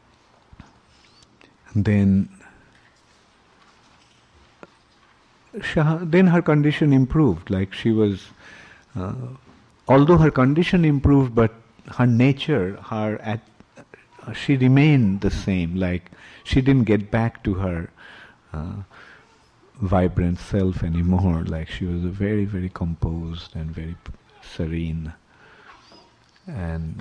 then, then her condition improved. Like she was, uh, although her condition improved, but her nature, her at, uh, she remained the same. Like she didn't get back to her uh, vibrant self anymore. Like she was a very, very composed and very serene. And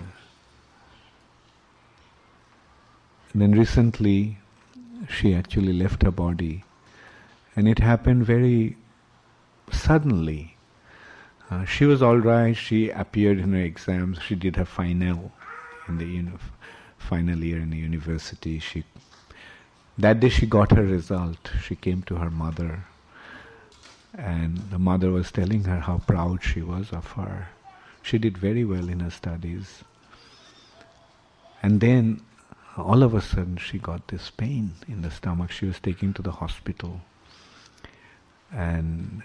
then recently, she actually left her body, and it happened very suddenly. Uh, she was all right. She appeared in her exams. She did her final in the uni- final year in the university. She that day she got her result. She came to her mother, and the mother was telling her how proud she was of her. She did very well in her studies, and then all of a sudden she got this pain in the stomach. She was taken to the hospital, and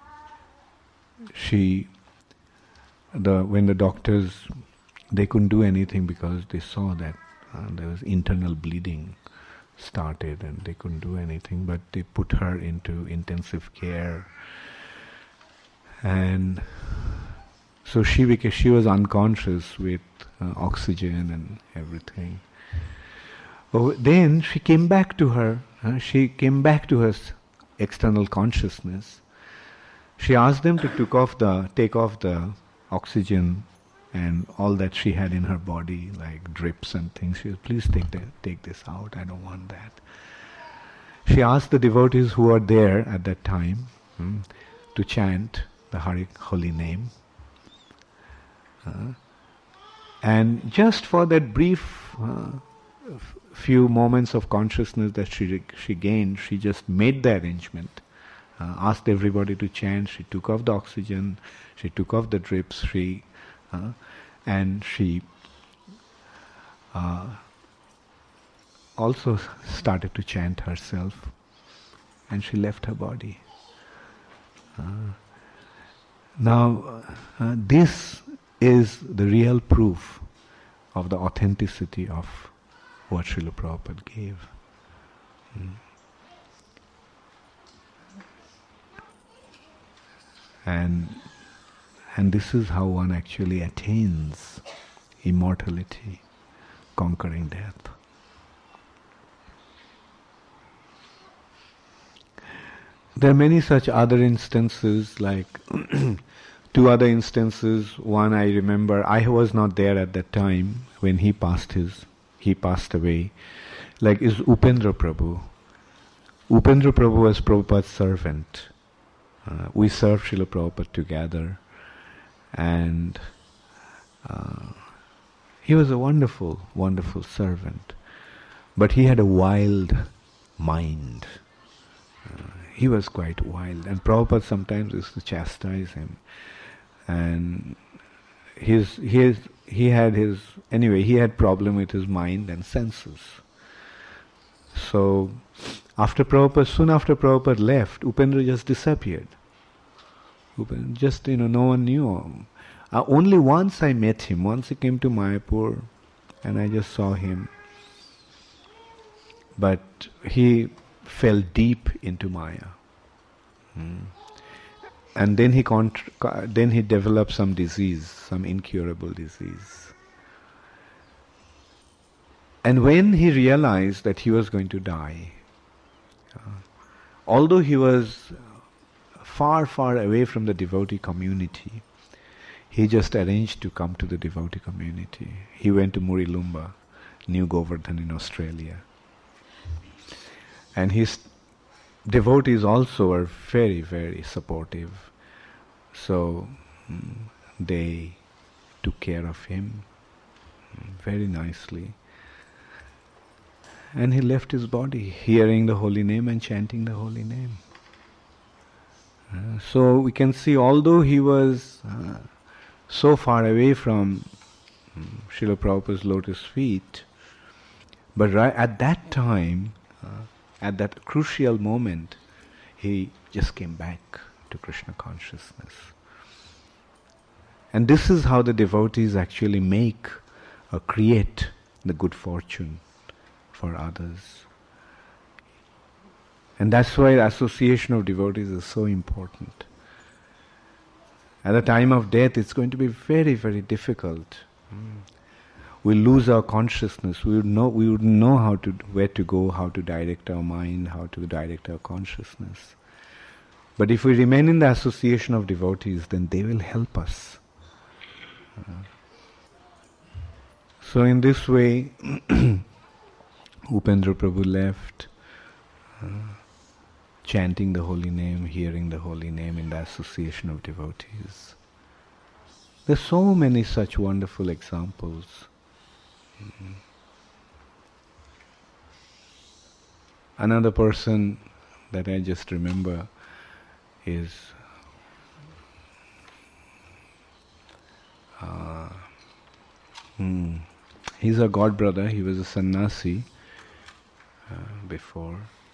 she, the when the doctors, they couldn't do anything because they saw that uh, there was internal bleeding started, and they couldn't do anything, but they put her into intensive care. And so she became, she was unconscious with uh, oxygen and everything. Oh, then she came back to her, uh, she came back to her s- external consciousness. She asked them to took off the, take off the oxygen and all that she had in her body, like drips and things. She said, please take, the, take this out, I don't want that. She asked the devotees who were there at that time hmm, to chant the Hari, holy name. Uh, and just for that brief uh, f- few moments of consciousness that she she gained, she just made the arrangement, uh, asked everybody to chant. She took off the oxygen, she took off the drips, she uh, and she uh, also started to chant herself, and she left her body. Uh, now, uh, this is the real proof of the authenticity of what Srila Prabhupada gave. Mm. And and this is how one actually attains immortality, conquering death. There are many such other instances, like two other instances. One I remember, I was not there at that time when he passed his, he passed away. Like is Upendra Prabhu. Upendra Prabhu was Prabhupada's servant. Uh, we served Srila Prabhupada together, and uh, he was a wonderful, wonderful servant. But he had a wild mind. Uh, he was quite wild, and Prabhupada sometimes used to chastise him. And his, his, he had his, anyway, he had problem with his mind and senses. So, after Prabhupada, soon after Prabhupada left, Upendra just disappeared. Upendra, just, you know, no one knew him. Uh, only once I met him, once he came to Mayapur, and I just saw him. But he fell deep into Maya. Hmm. And then he contra- then he developed some disease, some incurable disease. And when he realized that he was going to die, uh, although he was far, far away from the devotee community, he just arranged to come to the devotee community. He went to Murilumba, New Govardhan in Australia. And his devotees also are very, very supportive. So mm, they took care of him mm, very nicely. And he left his body, hearing the holy name and chanting the holy name. Uh, so we can see, although he was uh, so far away from um, Srila Prabhupada's lotus feet, but right at that time, uh, at that crucial moment, he just came back to Krishna consciousness. And this is how the devotees actually make or create the good fortune for others. And that's why the association of devotees is so important. At the time of death, it's going to be very, very difficult. Mm. We lose our consciousness. We would know. We would know how to where to go, how to direct our mind, how to direct our consciousness. But if we remain in the association of devotees, then they will help us. Uh, so in this way, Upendra Prabhu left, uh, chanting the holy name, hearing the holy name in the association of devotees. There's so many such wonderful examples. Mm-hmm. Another person that I just remember is uh, hmm, he's a god brother. He was a sannyasi uh, before.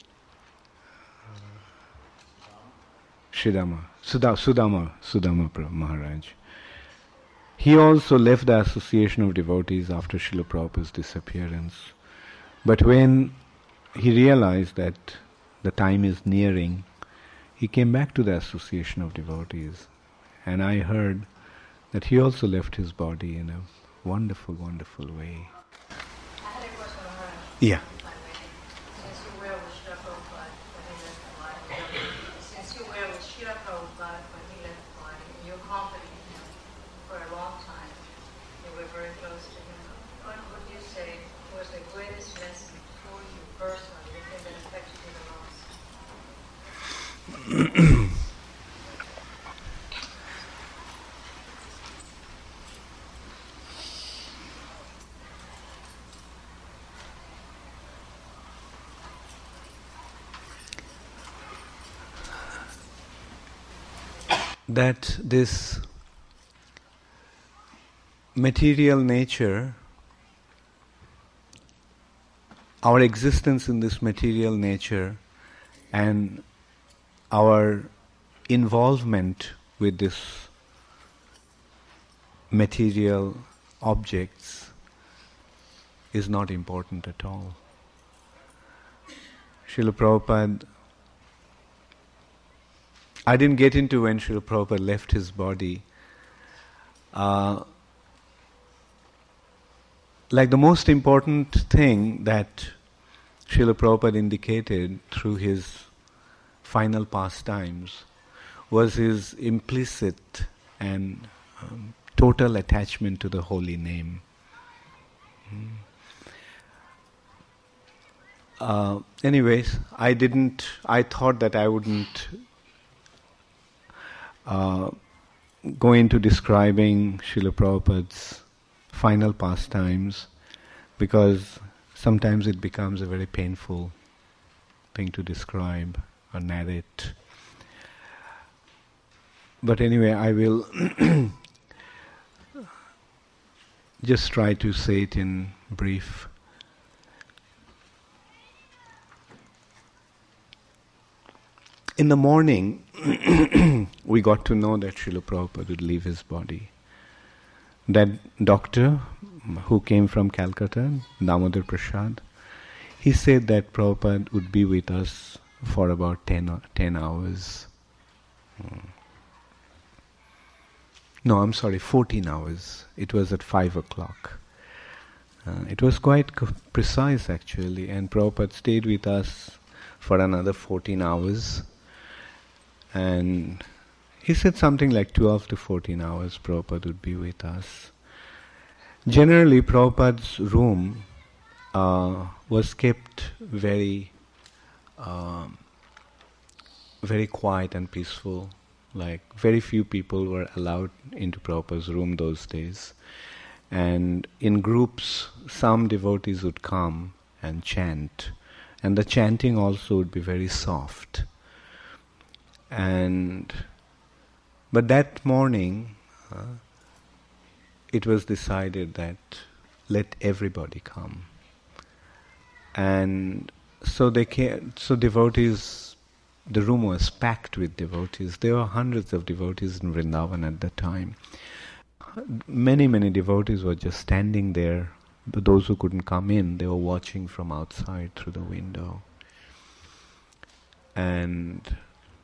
Sridama, Sudha, Sudama, Sudama Maharaj. He also left the association of devotees after Srila Prabhupada's disappearance. But when he realized that the time is nearing, he came back to the association of devotees. And I heard that he also left his body in a wonderful, wonderful way. I had a question, Maharaj. Yeah. Since you were with Srila Prabhupada when he left the body, since you were with Srila Prabhupada when he left the body, and you accompanied him for a long time, you were very close to him, what would you say was the greatest lesson for you personally, the thing that affected you the most? That this material nature, our existence in this material nature and our involvement with this material objects is not important at all. Srila Prabhupada, I didn't get into when Srila Prabhupada left his body. Uh, like the most important thing that Srila Prabhupada indicated through his final pastimes was his implicit and um, total attachment to the holy name. Mm. Uh, anyways, I didn't, I thought that I wouldn't uh, go into describing Srila Prabhupada's final pastimes, because sometimes it becomes a very painful thing to describe or narrate. But anyway, I will just try to say it in brief. In the morning, we got to know that Srila Prabhupada would leave his body. That doctor who came from Calcutta, Damodar Prasad, he said that Prabhupada would be with us for about ten, ten hours. Hmm. No, I'm sorry, fourteen hours. It was at five o'clock. Uh, it was quite co- precise actually, and Prabhupada stayed with us for another fourteen hours. And he said something like twelve to fourteen hours Prabhupada would be with us. Generally, Prabhupada's room uh, was kept very, uh, very quiet and peaceful. Like, very few people were allowed into Prabhupada's room those days. And in groups, some devotees would come and chant. And the chanting also would be very soft. And but that morning, uh, it was decided that let everybody come. And so they came, so devotees, the room was packed with devotees. There were hundreds of devotees in Vrindavan at that time. Many, many devotees were just standing there. But those who couldn't come in, they were watching from outside through the window. And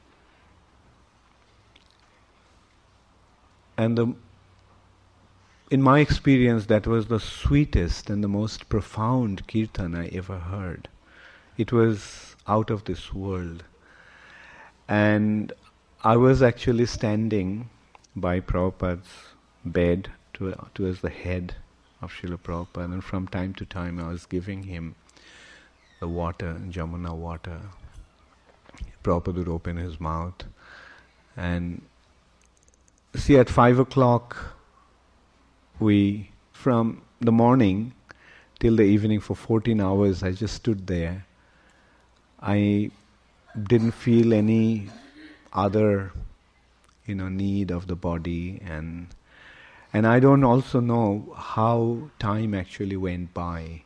and the, in my experience, that was the sweetest and the most profound kirtan I ever heard. It was out of this world. And I was actually standing by Prabhupada's bed to, towards the head of Srila Prabhupada, and from time to time I was giving him the water, Jamuna water. Prabhupada would open his mouth. And see, at five o'clock, we, from the morning till the evening for fourteen hours, I just stood there. I didn't feel any other, you know, need of the body, and and I don't also know how time actually went by.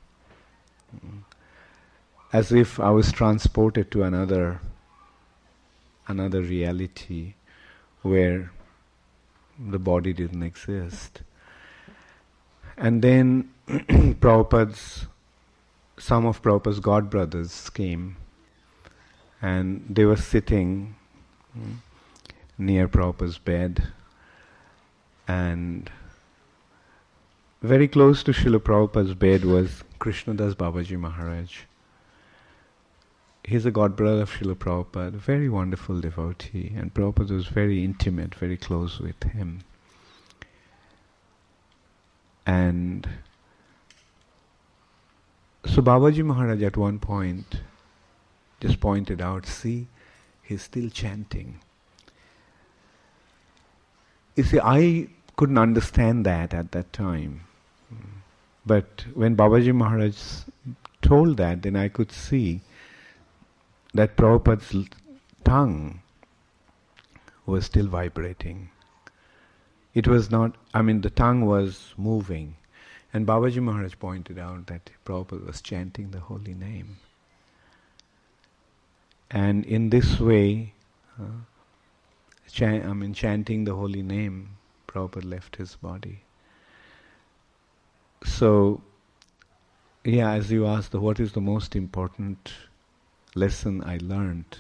As if I was transported to another another reality where the body didn't exist. And then Prabhupada's, some of Prabhupada's god brothers came, and they were sitting mm, near Prabhupada's bed, and very close to Srila Prabhupada's bed was Krishnadas Babaji Maharaj. He's a god brother of Srila Prabhupada, a very wonderful devotee, and Prabhupada was very intimate, very close with him. And so Babaji Maharaj at one point just pointed out, see, he's still chanting. You see, I couldn't understand that at that time. But when Babaji Maharaj told that, then I could see that Prabhupada's tongue was still vibrating. It was not, I mean, the tongue was moving. And Babaji Maharaj pointed out that Prabhupada was chanting the holy name. And in this way, uh, chan- I mean, chanting the holy name, Prabhupada left his body. So, yeah, as you asked, what is the most important lesson I learned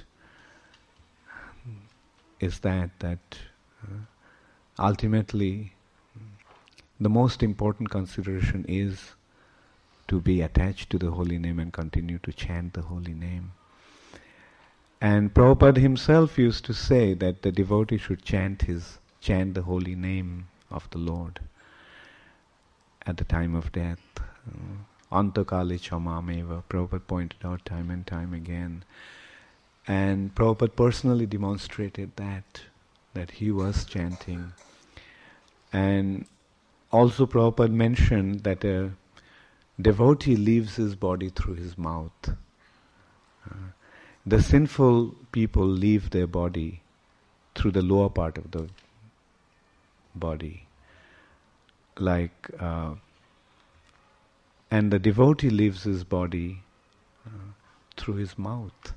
is that that uh, ultimately the most important consideration is to be attached to the holy name and continue to chant the holy name. And Prabhupada himself used to say that the devotee should chant his chant the holy name of the Lord at the time of death. Uh, Antakale chamameva, Prabhupada pointed out time and time again. And Prabhupada personally demonstrated that, that he was chanting. And also Prabhupada mentioned that a devotee leaves his body through his mouth. Uh, the sinful people leave their body through the lower part of the body. Like, uh, and the devotee leaves his body uh, through his mouth.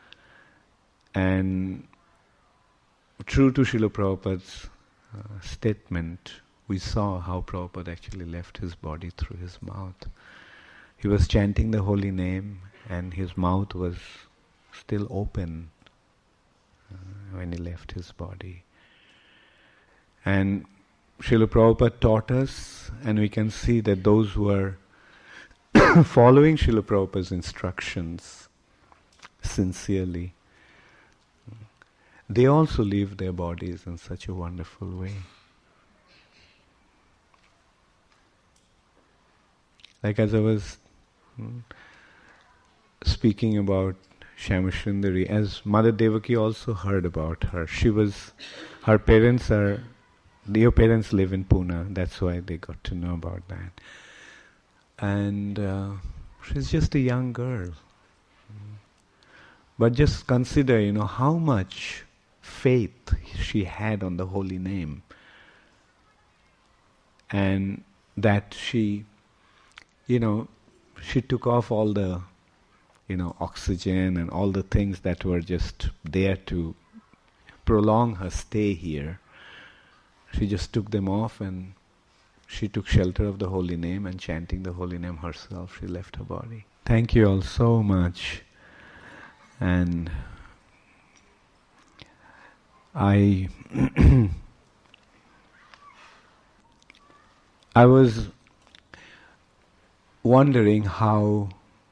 And true to Srila Prabhupada's uh, statement, we saw how Prabhupada actually left his body through his mouth. He was chanting the holy name and his mouth was still open uh, when he left his body. And Srila Prabhupada taught us, and we can see that those who are following Srila Prabhupada's instructions sincerely, they also leave their bodies in such a wonderful way. Like as I was hmm, speaking about Shyamasundari, as Mother Devaki also heard about her. She was, her parents are, your parents live in Pune, that's why they got to know about that. And uh, she's just a young girl. But just consider, you know, how much faith she had on the holy name, and that she, you know, she took off all the, you know, oxygen and all the things that were just there to prolong her stay here. She just took them off and she took shelter of the holy name, and chanting the holy name herself, she left her body. Thank you all so much. And I I was wondering how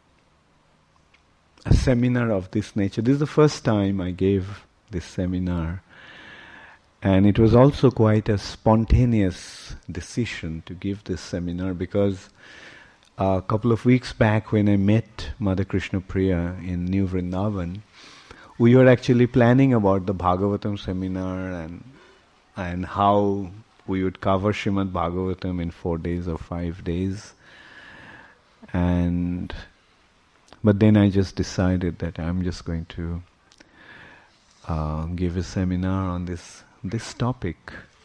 a seminar of this nature, this is the first time I gave this seminar, and it was also quite a spontaneous decision to give this seminar, because a couple of weeks back when I met Mother Krishna Priya in New Vrindavan, we were actually planning about the Bhagavatam seminar and and how we would cover Srimad Bhagavatam in four days or five days. And but then I just decided that I'm just going to uh, give a seminar on this this topic.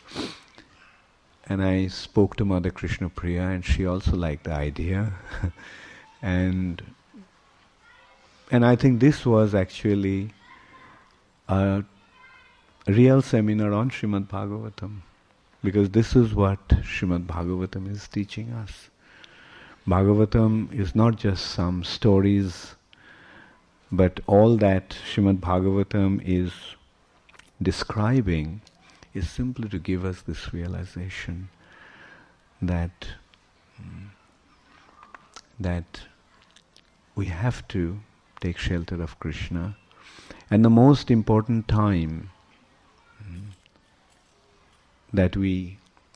And I spoke to Mother Krishna Priya, and she also liked the idea. and and I think this was actually a real seminar on Srimad Bhagavatam, because this is what Srimad Bhagavatam is teaching us. Bhagavatam is not just some stories, but all that Srimad Bhagavatam is describing is simply to give us this realization that mm, that we have to take shelter of Krishna, and the most important time mm, that we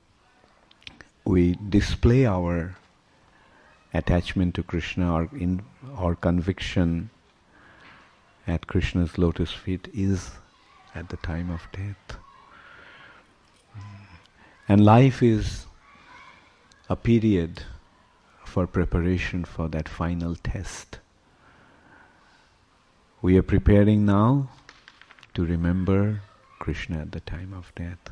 we display our attachment to Krishna, or in our conviction at Krishna's lotus feet, is at the time of death. And life is a period for preparation for that final test. We are preparing now to remember Krishna at the time of death.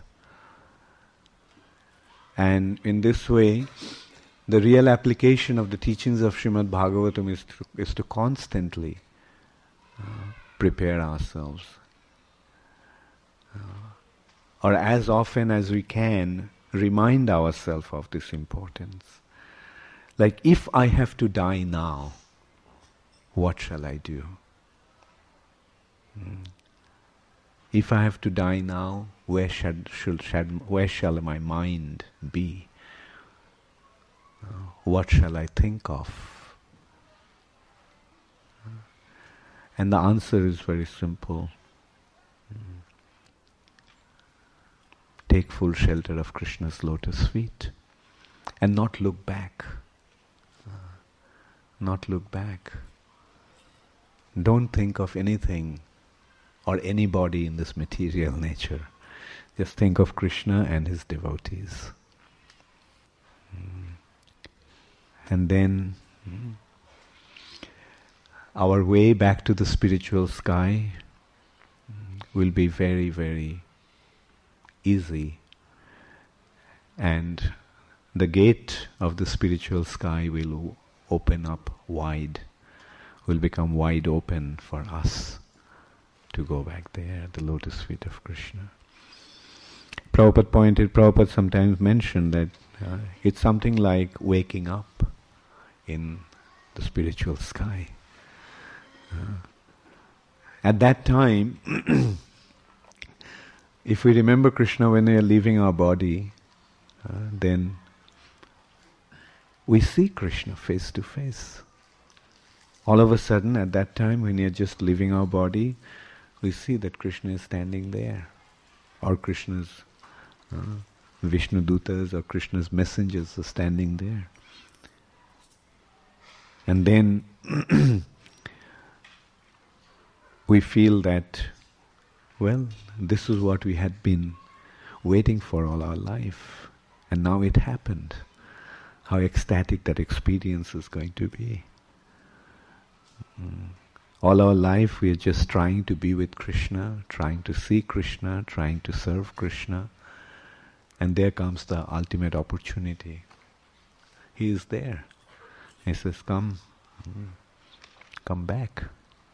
And in this way, the real application of the teachings of Srimad Bhagavatam is to, is to constantly uh, prepare ourselves. Uh, or as often as we can, remind ourselves of this importance. Like, if I have to die now, what shall I do? Hmm. If I have to die now, where shall, should, shall, where shall my mind be? Uh, what shall I think of? Uh, and the answer is very simple. Mm. Take full shelter of Krishna's lotus feet and not look back. Uh, not look back. Don't think of anything or anybody in this material nature. Just think of Krishna and his devotees. Mm. And then mm, our way back to the spiritual sky mm, will be very, very easy. And the gate of the spiritual sky will open up wide, will become wide open for us to go back there at the lotus feet of Krishna. Prabhupada pointed, Prabhupada sometimes mentioned that uh, it's something like waking up in the spiritual sky. Uh, at that time, if we remember Krishna when we are leaving our body, uh, then we see Krishna face to face. All of a sudden, at that time, when we are just leaving our body, we see that Krishna is standing there, or Krishna's uh, Vishnu Dutas or Krishna's messengers are standing there. And then we feel that, well, this is what we had been waiting for all our life, and now it happened. How ecstatic that experience is going to be. Mm. All our life we are just trying to be with Krishna, trying to see Krishna, trying to serve Krishna. And there comes the ultimate opportunity. He is there. He says, come, come back.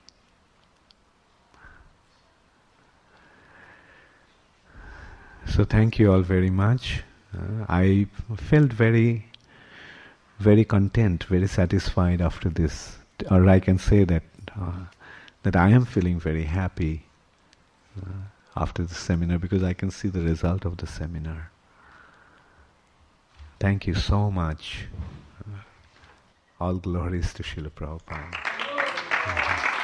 So thank you all very much. Uh, I felt very, very content, very satisfied after this. Or I can say that uh, that I am feeling very happy uh, after the seminar because I can see the result of the seminar. Thank you so much. Uh, all glories to Srila Prabhupada.